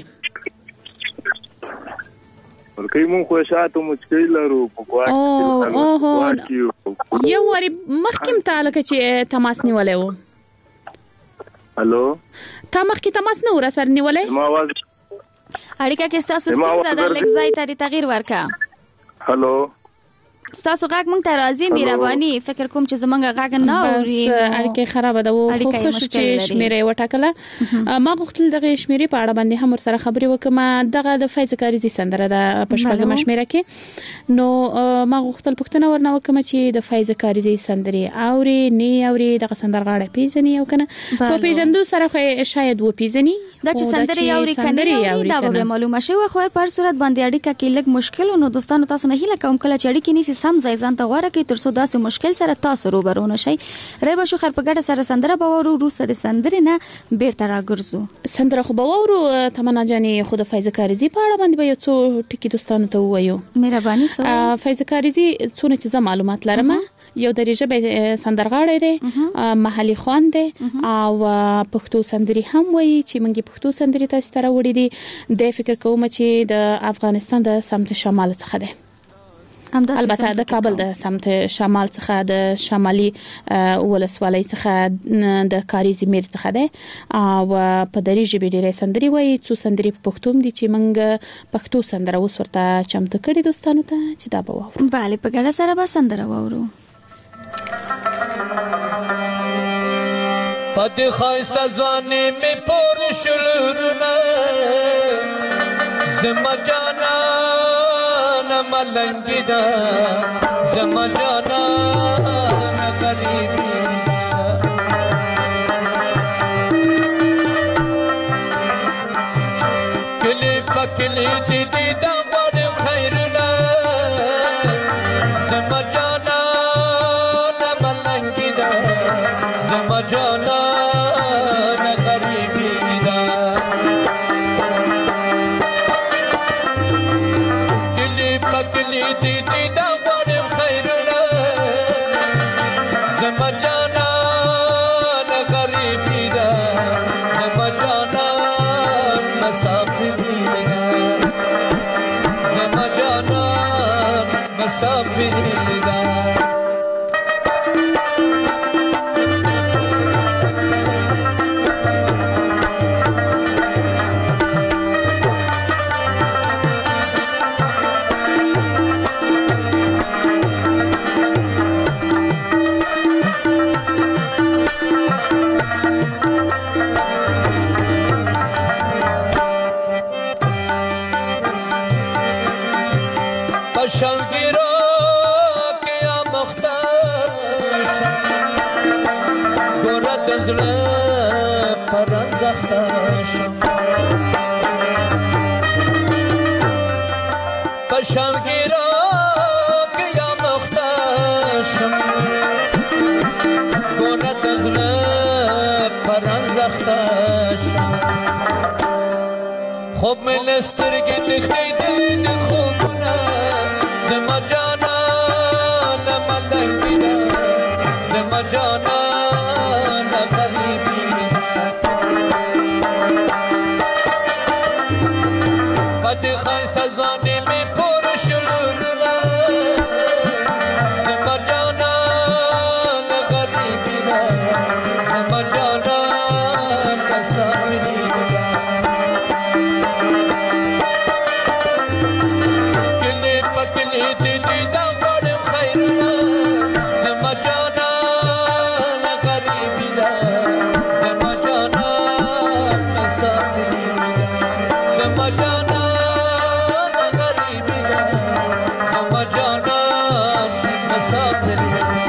ورکې مون خو شاته مشکل لرو په کوه او یو وری مخکم تعالی چې تماس نیولې و الو تا مخکې تماس نه ور سره نیولې ما आवाज اړیکه کې تاسو ستاسو د لیک ځای ته تغییر ورکا الو تاسو غږ مونږ ته راځي مهرباني فکر کوم چې زمونږ غږ نه اوري اړیکه خراب ده وو خو خوش چې شمیره وټاکله ما غوښتل دغه شمیره په اړه باندې هم سره خبري وکم دغه د فایز کاریزی سندره د پښپګه شمیره کې نو ما غوښتل پښتنه ورنه وکم چې د فایز کاریزی سندره اوري نه اوري دغه سندرغاړه پیژني او کنه په پیژندو سره خو شاید و پیژني دا چې سندره اوري کنه دا به معلومه شي خو پر صورت باندې اړیکه کې لږ مشکل نو دوستانو تاسو نه هیله کوم کله چې اړیکه نيسي سم ځای ځان ته غوړه کې تر څو داسې مشکل سره تاسو روبرونه شي رې به شو خر په ګډه سره سندره باورو رو سره سندره نه بیرته راګرځو سندره خو باورو تمنا جانې خود فایز کاریزی په اړه باندې به یو څو ټکی دوستانو ته وایو مهرباني سره فایز کاریزی څونه چې معلومات لرم یو د ژبې سندرغاړی دی محلي خوان دی او پښتو سندري هم وایي چې موږ پښتو سندري تاسو ته راوړي دي د فکر کوم چې د افغانستان د سمت شمال څخه دی البته د کابل د سمت شمال څخه د شمالي ولسوالۍ څخه د کاریزي میر څخه ده او په دری ژبې ډېرې سندري وایي څو سندري په پښتو دي چې موږ پښتو سندره اوس ورته چمتو کړي دوستانو ته چې دا به واورو. bale په ګډه سره به سندره واورو. پد خایسته ځواني می پور شلورونه زما جانا ملنگی دا زما جانا غریبی کلی پکلی دی دی دا بار خیرنا زما جانا ملنگی دا زما جانا غریبی دا پکلی دی دی دا غوانم خیرنا زما جانا غریبی دا زما جانا مسافری دا زما جانا مسافری دا شنگیرا کیا مختش گورد ازله پرنزختش شنگیرا کیا مختش گورد ازله پرنزختش خوب من استرگی تختی دید خوبونه زما جانا ملنگی دا زما جانا غریبی پد خایسته ځواني می پور شلورونه زما جانا غریبی دا زما جانا مسافری دا کلی پکلی دی دی دا غوانم خیرنا زما جانا غریبی دا زما جانا مسافری دا زما جانا غریبی دا زما جانا مسافری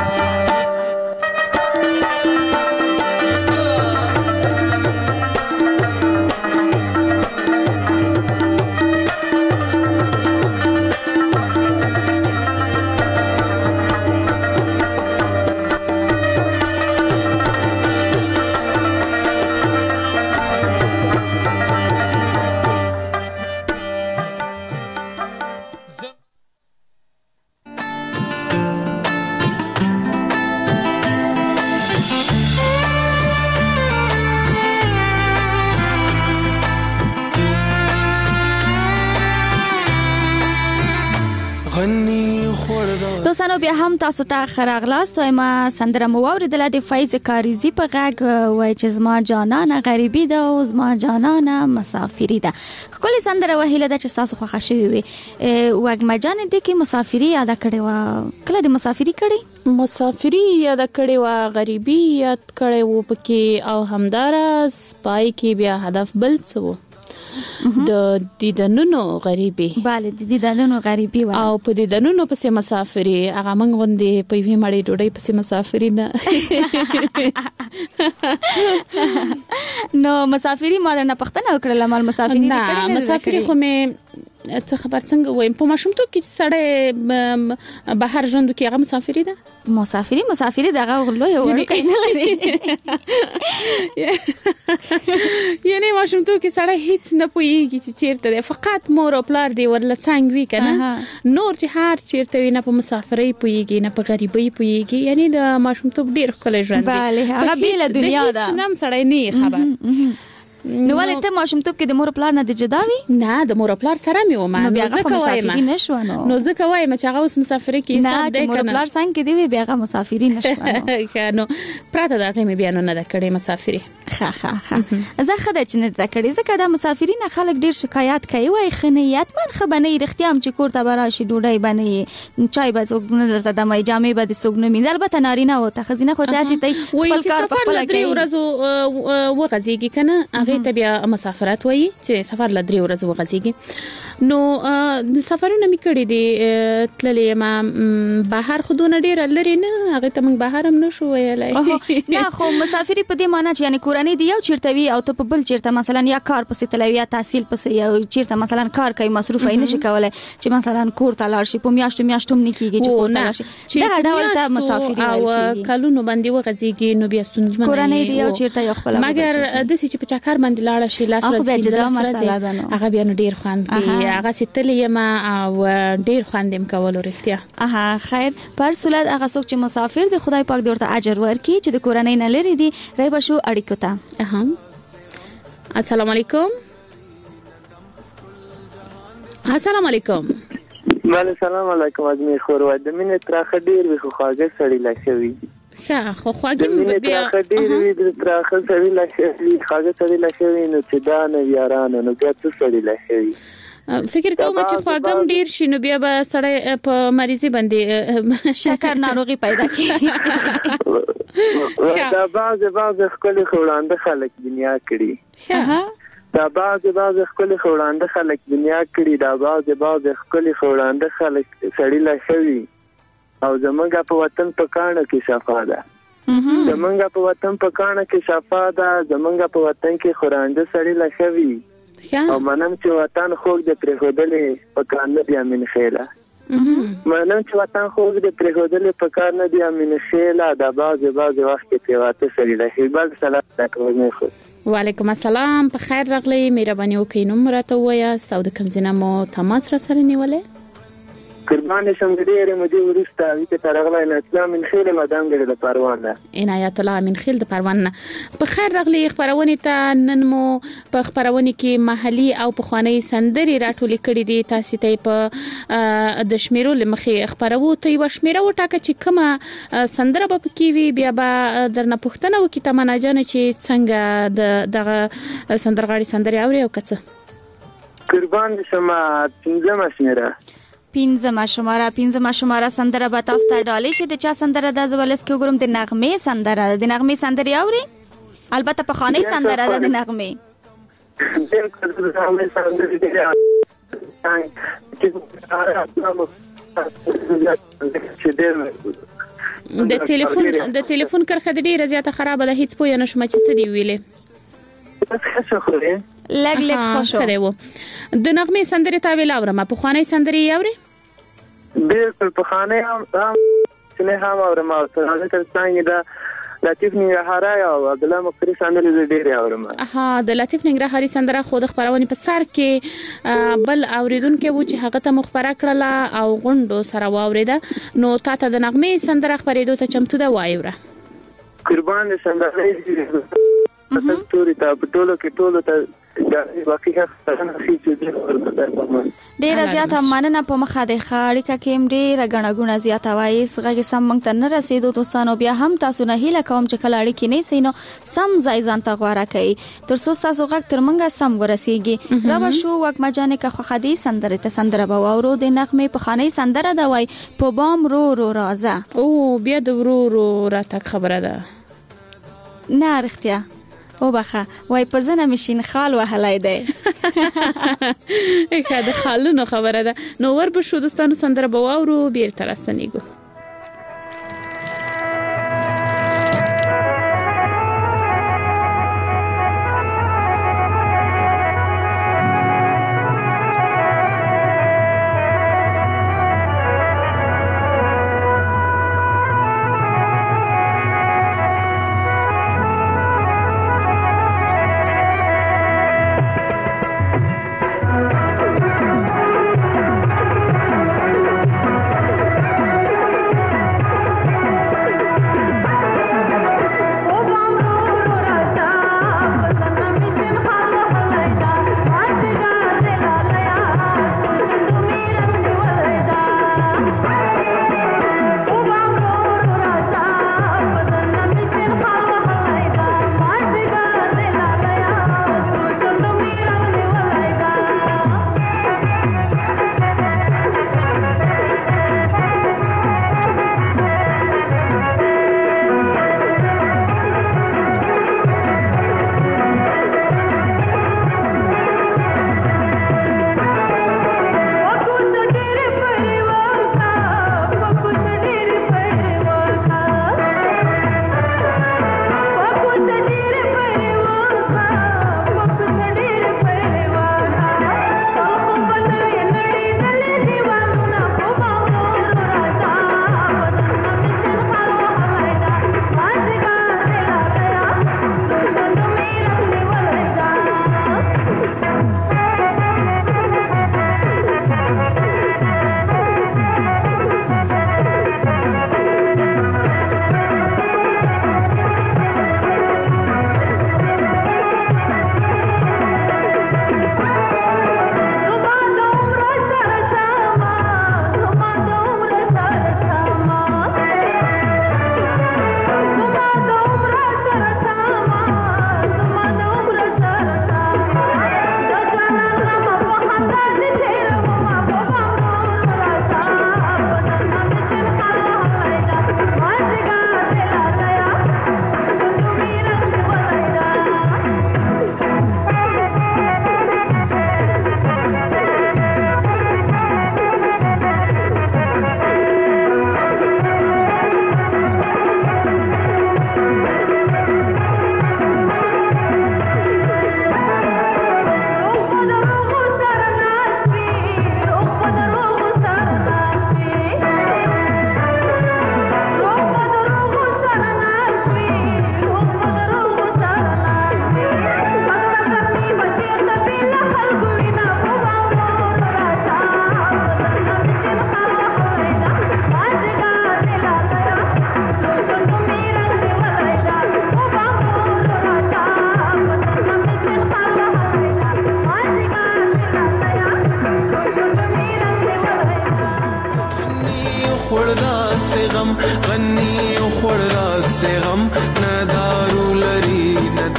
دوستانو بیا هم تاسو ته خراغلاست ما سندره مو اوریدل د فایز کاریزی په غږ وای چې زما جانانه غریبی ده او زما جانانه مسافری ده خپل سندره وهیله ده چې تاسو خوښ شوی وي وګما جان دې کې مسافری یاد کړي وا کله د مسافری کړي مسافری یاد کړي وا غریبی یاد کړي وو پکې او همدارس پای کې بیا هدف بل څه د دیدنونو غریبي bale د دیدنونو غریبي و او په دیدنونو پسې مسافري هغه مونږ غوندې په وی مړې ډوډۍ پسې مسافري نه نو مسافري ما نه پښتنه وکړه مال مسافري نه مسافري خو مې څه خبر څنګه وایم په ماشومتوب کې سړی بهر ژوند کې هغه مسافري ده مسافري مسافري دغه غلو یو ورکه نه لري یعنی ماشومتوب کې سړی هیڅ نه پوهیږي چې چیرته دی، فقط مور او پلار دی ورله څنګ وي کنه، نور چې هر چیرته وي، نه په مسافرۍ پوهیږي نه په غریبۍ پوهیږي. یعنی د ماشومتوب ډیر ښکلی ژوند دی. بله هغه بیله دنیا ده. هیڅ نم سړی نه خبر. نو ولې ته ماشومتوب کې د مور پلار نه د جدا وي؟ نه د مور پلار سره مې و ما. نو بیا هغه مسافري نشو نو. نو زه کوم چې هغه اوس مسافري کې حساب دی کنه. مور پلار څنګه دی وی بیا هغه مسافري نشو نو. نو پراته دا غي مې بیا نه د کړې مسافري. ها ها ها. زه خدای چې نه د کړې زکه د مسافرین خلک ډیر شکایت کوي وای خنیت من خبنې رختيام چې کور ته براشي ډوډۍ بنې چای به څوک نه درته د مې جامې به د څوک نه مين البته نارینه و ته خزینه خوشاله شي ته خپل کار په خپل کوي. ورځو وغزيږي کنه هغه ته بیا مسافرت وایي چې سفر لدري ورځو وغزيږي. نو د سفرونه مې کړې دي تللې ما بهر خودونه ډیر لري نه هغه ته موږ بهر هم نشو ویلای. نه خو مسافري په دې معنی چې یعنی کورنۍ دی یو چیرته وي او ته په بل چیرته مثلا یا کار پسې تلوي یا تحصیل پسې یا چیرته مثلا کار کوي مصروف نه شي کولای چې مثلا کور ته لاړ شي په میاشتو میاشتو نه کیږي چې کور ته لاړ شي دا ډول ته مسافري وایي. او کلونو باندې وغځيږي نو بیا ستونزمن کورنۍ دی یو چیرته یو خپل مګر د سې چې په چکر باندې لاړ شي لاس ورځي هغه بیا نو ډیر خوند دی هغه ستلې ما او ډیر خوند هم کول ورختیا. اها خیر پر صورت هغه څوک چې مسافر دی خدای پاک دې ورته اجر ورکړي چې د کورنۍ نه لري دی رای بشو اړیکو ته. اها السلام علیکم. السلام علیکم. بله سلام علیکم اجمیر خوروا د مینې تراخه ډیر وي خو خواږه سړی لښوي. ښه خو خواږه بیا د تراخه ډیر وي د تراخه سړی لښوي خواږه سړی لښوي نو چې دا نه یارانه نو بیا څه سړی لښوي. فکر کوم چې خواږم ډیر شي نو بیا به سړی په مریضي باندې شکر ناروغي پیدا کوي. دا باز باز خپل خوړاند خلک دنیا کړي. ها دا باز باز خپل خوړاند خلک دنیا کړي دا باز باز خپل خوړاند خلک سړی لښوي او زمونږ په وطن په کانه کې صفا ده. زمونږ په وطن په کانه کې صفا ده زمونږ په وطن کې خوړاند سړی لښوي او منم چې وطن خوږ د پرېښودلې په کار نه دی امین خیله. منم چې وطن خوږ د پرېښودلې په کار نه دی امین خیله دا باز باز وخت کې پیواته سړی لښوي. بل سلام تکوي خو وعلیکم السلام په خیر راغلی مهرباني وکړئ نو مرته وایاست او د کوم ځای نه مو تماس را سره نیولې؟ قربان شم ډېرې مودې وروسته ویته ته راغلی نه اسلام من خیل مدام ګړې د پروان نه عنایت الله من خیل د پروان نه په خیر راغلی خبرونه ته نن مو په خبرونه کې محلي او پخوانی سندري راټولې کړې دي تاسو ته په د شمیرو لمخې خبرو ته یو شمیره وټاکه چې کومه سندره به پکې وي بیا به درنه پوښتنه وکړي تمنا جان چې څنګه د دغه سندرغاړي سندري اوري او کڅ قربان شم څنګه مشمیره پینځمه شماره پینځمه شماره سندره به تاسو ته ډالې شي د چا سندره د زولس کې وګورم د نغمه سندره د نغمه سندري اوري البته په خاني سندره د نغمه د ټلیفون د ټلیفون کرخه د ډیره زیاته خراب ده هیڅ پوه نه شم چې څه دی ویلې لګ لګ خوشو خره و د نغمه سندري تا ویل اورم په خاني سندري اوري بالکل په خانه هم څنګه هم اورم او څنګه تر څنګه دا لطیف ننګرهاري او عبد الله مقری سندري ډېر اورم. اها د لطیف ننګرهاري سندره خود خبرونه په سر کې بل اوریدونکو و چې هغه ته مخبره کړله او غوندو سره واوریده نو تا ته د نغمه سندره خبرېدو ته چمتو ده وایوره قربان سندره تاسو ټول ته په ټولو کې ټولو ته دا واقعي څنګه چې ډیر زیاته مننه په مخه د خاړه کې ډیر غنا غنا زیاته وایي څنګه سم مونږ ته نه رسیدو دوستانو بیا هم تاسو نه هیله کوم چې کلاړی کې نه سينو سم ځای ځان ته غواره کوي تر څو تاسو غږ تر مونږه سم ورسیږي را به شو وک مجانه که خو خدي سندره ته سندره به اورو د نغمه په خانه سندره دا وای په بام رو رو رازه او بیا د ورو رو را تک خبره ده نه رښتیا او بخه وای په زنه مشین خال وهلای دی اګه د خالونو خبره ده نو ور به شو دوستانو سندره بواورو بیر ترستنیګو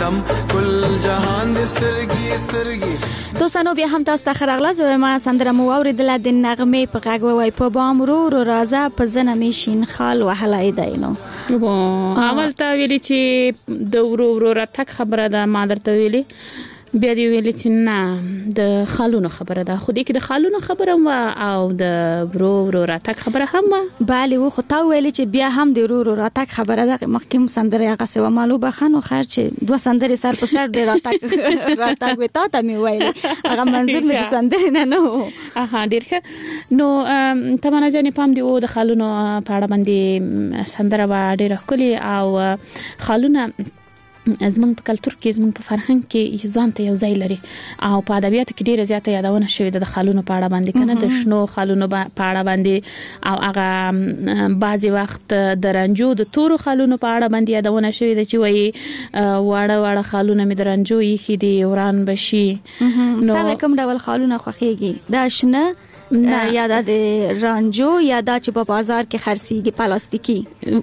تم کل جهان د سترګي سترګي. دوستانو بیا هم تاسو ته خراغله زه ما سندره مو اوریدل د نغمه په غږ وای په بام رو رو رازه په زنه میشین خال وهلای دینو. اول تا ویلی چې د ورو ورو را تک خبره ده ما درته ویلی بیا دی ویلی چې نه د خالونو خبره ده خو دې کې د خالونو خبره و او د ورو ورو را تک خبره هم و. بله و خو تا ویلی چې بیا هم د ورو ورو را تک خبره ده مخکې سندره هغه سوا مالو بخنو خیر چې دوه سندره سر په سر د را تک را تک وتا ته می ویلی هغه منظور مې د سندره نه نو. اها ډیر ښه نو تمنا جانې پام دی و د خالونو په اړه باندې سندره و ډیره ښکلې او خالونه زمونږ په کلتور کې زمونږ په فرهنګ کې ځان ته یو ځای لري او په ادبیاتو کې ډیره زیاته یادونه شوې ده د خالونو په اړه باندې کنه د شنو خالونو په اړه باندې او هغه بعضی وخت د رنجو د تورو خالونو په اړه باندې یادونه شوې ده چې وایي واړه واړه خالونه مې د رنجو یې دي وران بشي. نو کوم ډول خالونه خوښيږي دا شنه یا د رنجو یا دا چې په بازار کې خرڅيږي پلاستیکي؟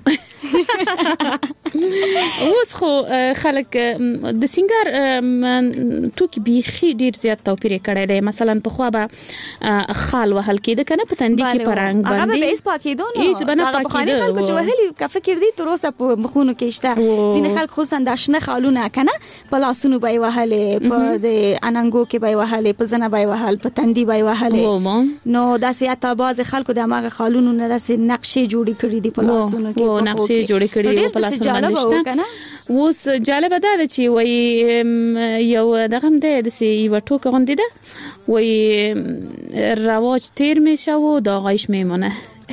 اوس خو خلک د سنگار توکي بيخي ډیر زیات توپیر کړی دی. مثلا په خو به خال وهل کېده کنه په تندې کې پرنګ باندې هغه به اس پاکیدو نو هغه په خاني خلکو چې وهلي کا فکر دي تر اوسه په مخونو کې شته. ځینې خلک خصوصا د شنه خالونه کنه په لاسونو به وهلې په د اننګو کې به وهلې په زنه به وهل په تندې به وهلې نو دا سیاته باز خلکو د ماغه خالونو نه رسې نقشې جوړې کړې دي په لاسونو کې او نقشې جوړې کړې دي په لاسونو باندې. اوس جالب ده چې وای یو دغه هم ده د سی یو ټوک غوندې ده وای رواج تیر می شو دا غیش میمونه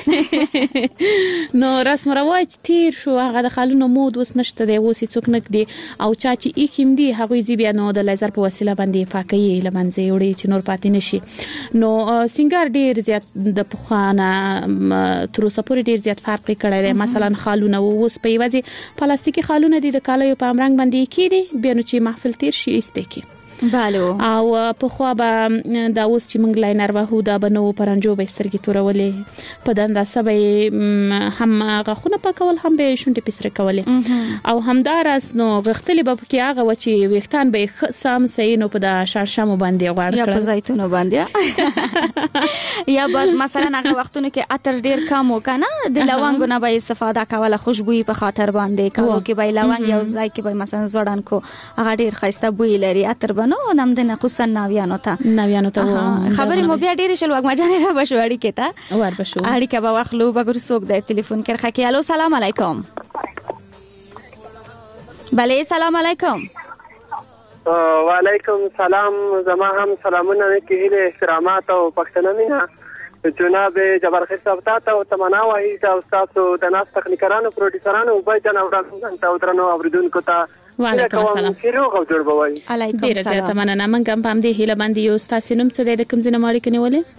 نو رسم رواج تیر شو هغه د خالونو مود وس نشته دی اوس څوک نک دی او چا چې یکیم دی هغه زی بیا نو د لیزر په وسیله باندې پاکي لمنځه وړي چې نور پاتې نشي. نو سنگار ډیر زیات د پخوانه تر اوسه پورې ډیر زیات فرق کړی دی. مثلا خالونه اوس په یوازې پلاستیکي خالونه دي د کالیو په امرنګ باندې کېدي بیا نو چې محفل تیر شي استه کې بالو او په خو به دا اوس چې موږ لاینر وهو دا بنو پرنجو به سترګې تورولې په دنده سبې هم غخونه پکول هم به شونډې پسره کولې او همدارس نو غختلې به کې هغه و چې وختان به سم سینو په د شړشمو باندې غوړ کړ یا په زیتونو باندې یا بس مثلا هغه وختونه کې عطر ډیر کم وکنه د لونګو نه به استفاده کوله خوشبوئی په خاطر باندې کولو کې به لونګ یو ځای کې به مثلا زوړان کو هغه ډیر خسته بوی لري عطر نو نام دنه خصوصا ناویانو ته ناویانو ته خبرې مو بیا ډېرې شل وګما جانې را بشو اړیکې ته ور بشو اړیکه به واخلو بګور سوق د ټلیفون کرخه کې الو سلام علیکم. بله سلام علیکم. وعلیکم سلام. زما هم سلامونه کې هله احترامات او پښتنه مینا جناب جبرخیل صاحب ته او تمنا وایي چې تاسو د ناس تخنیکرانو پروډوسرانو او به جناب راځم ته درنو اوریدونکو ته وعلیکم السلام. پیروغه جوړ بوي. علیکم السلام. ډیر زیاته مننه. من کوم پام دی هله باندې یو تاسو نوم څه د کوم ځنه ماړی کني ولې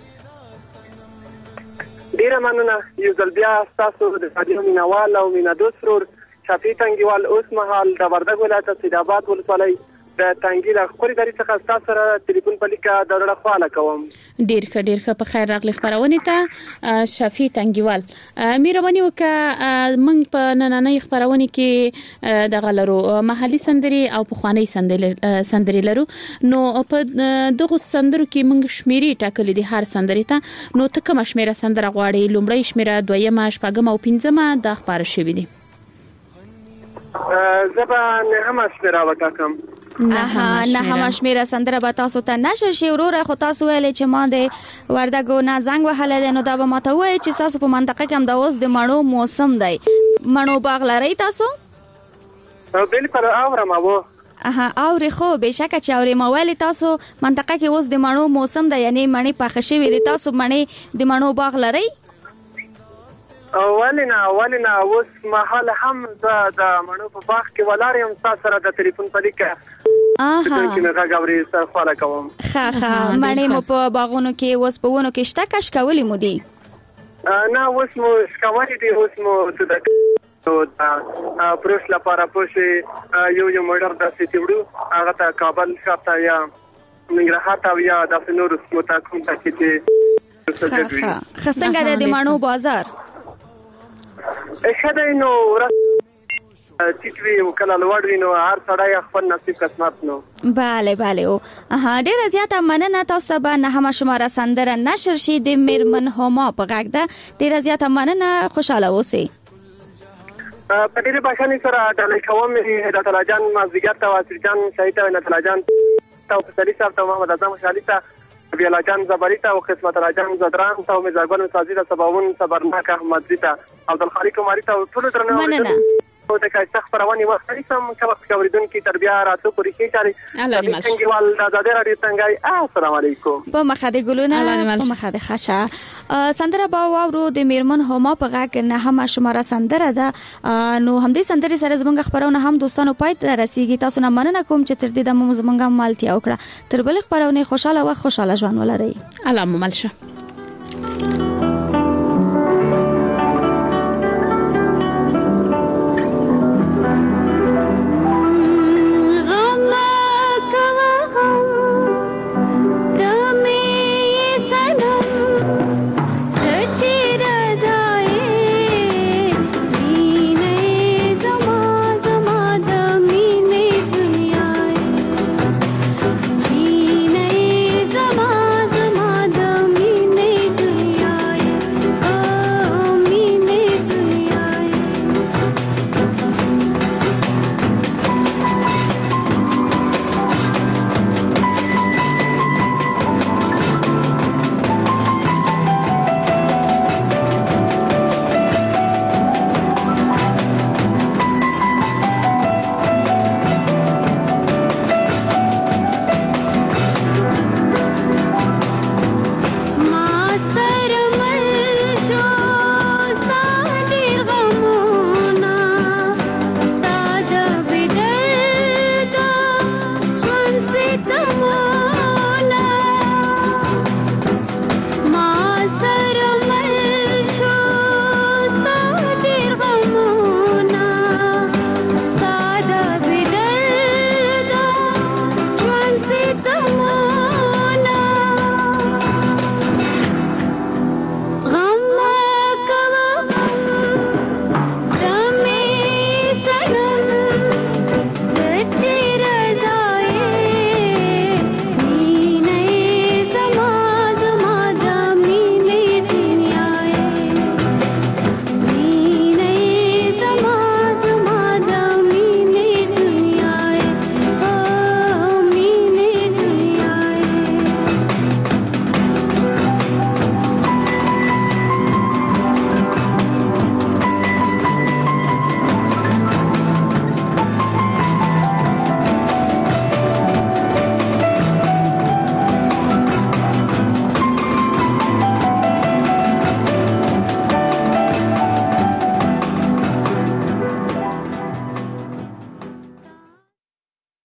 ډیر مننه. یو ځل بیا تاسو د رادیو مینوال او مینا دوست رور شفیع تنګیوال اوس مهال د وردګ ولایت سیدآباد ولسوالۍ د تنګی له خوري درې څخه تاسو سره ټلیفون په لیکه د ډېر خواله کوم. ډیر ښه ډیر ښه په خیر راغلی خبرونه ته شفیع تنګیوال. مهرباني وکړه موږ په نننۍ خبرونه کې د غلرو محلي سندري او پخوانی سندري لرو نو په دغه سندرو کې موږ شمیرې ټاکلې دي هر سندري ته نو ته کوم شمیره سندره غواړې لومړی شمیره دویمه شپږم او پنځمه د خبره شوې دي. زبا نه هم شمیره وټاکم. نه نه هم شمیره سندره به تاسو ته نشه شي وروره خو تاسو ویلې چې ما د وردګو نه زنګ وهل دي نو دا به ماته وایي چې تاسو په منطقه کې هم د اوس د مڼو موسم دی مڼو باغ لري تاسو؟ بالکل اورم او اها اوري خو بهشکه چې اوري ما ویلې تاسو منطقه کې اوس د مڼو موسم دی یعنی مڼې پخې شوي دي تاسو مڼې د مڼو باغ لري؟ اولینا اولینا اوس محل هم د د مڼو په باغ کې ولارم تاسو سره د ټلیفون په لیکه اها چې نه غاوري سره خواله کوم. ها ها مڼې مو په باغونو کې اوس په ونو کې شته کش کولې مو دي؟ نه اوس مو شکاوري دي اوس مو د تو دا پروش لپاره پوښي یو یو موډر د سیټیوډو هغه ته کابل شاته یا ننګرهار ته یا د نور متاکم ته کې ها څنګه د مڼو بازار؟ شته نو ټیټ وي او کله لوړ وي نو هر سړی خپل نصیب قسمت نو. bale bale او ها ډیره زیاته مننه تاسو ته به نه هم شماره سندره نشر شي د میرمن هما په غږ ده. ډیره زیاته مننه، خوشاله اوسئ. په ډیره بښنې سره ډالۍ کوم هدایت الله جان مازدیګر ته واسر جان شهید ته هدایت الله جان ته فصلی صاحب ته محمد اعظم خالد ته بیا الله جان زبری ته او قسمت الله جان زدران ته او مزاګل سازی ته سباون صبرناک احمد زیتا عبدالخالق عمری ته ټول درنه مننه. د کایسته خبرونه وخت سم کوم اوریدونکو تربیه راتو پوری کې چاري الله دې مالشه څنګه ول د آزادۍ راډیو څنګه السلام علیکم. په مخاده ګلونه په مخاده خاصه سندره با واورو د میرمن هما په غږ نه هم شماره سندره ده. نو همدې سندري سره زمونږ خبرونه هم دوستانو پای ته رسیدي. تاسو نه مننه کوم چې تر دې د مو زمونږه مالتیا وکړه. تر بل خبرونه خوشاله او خوشاله ژوند ولرئ. الله مو مالشه.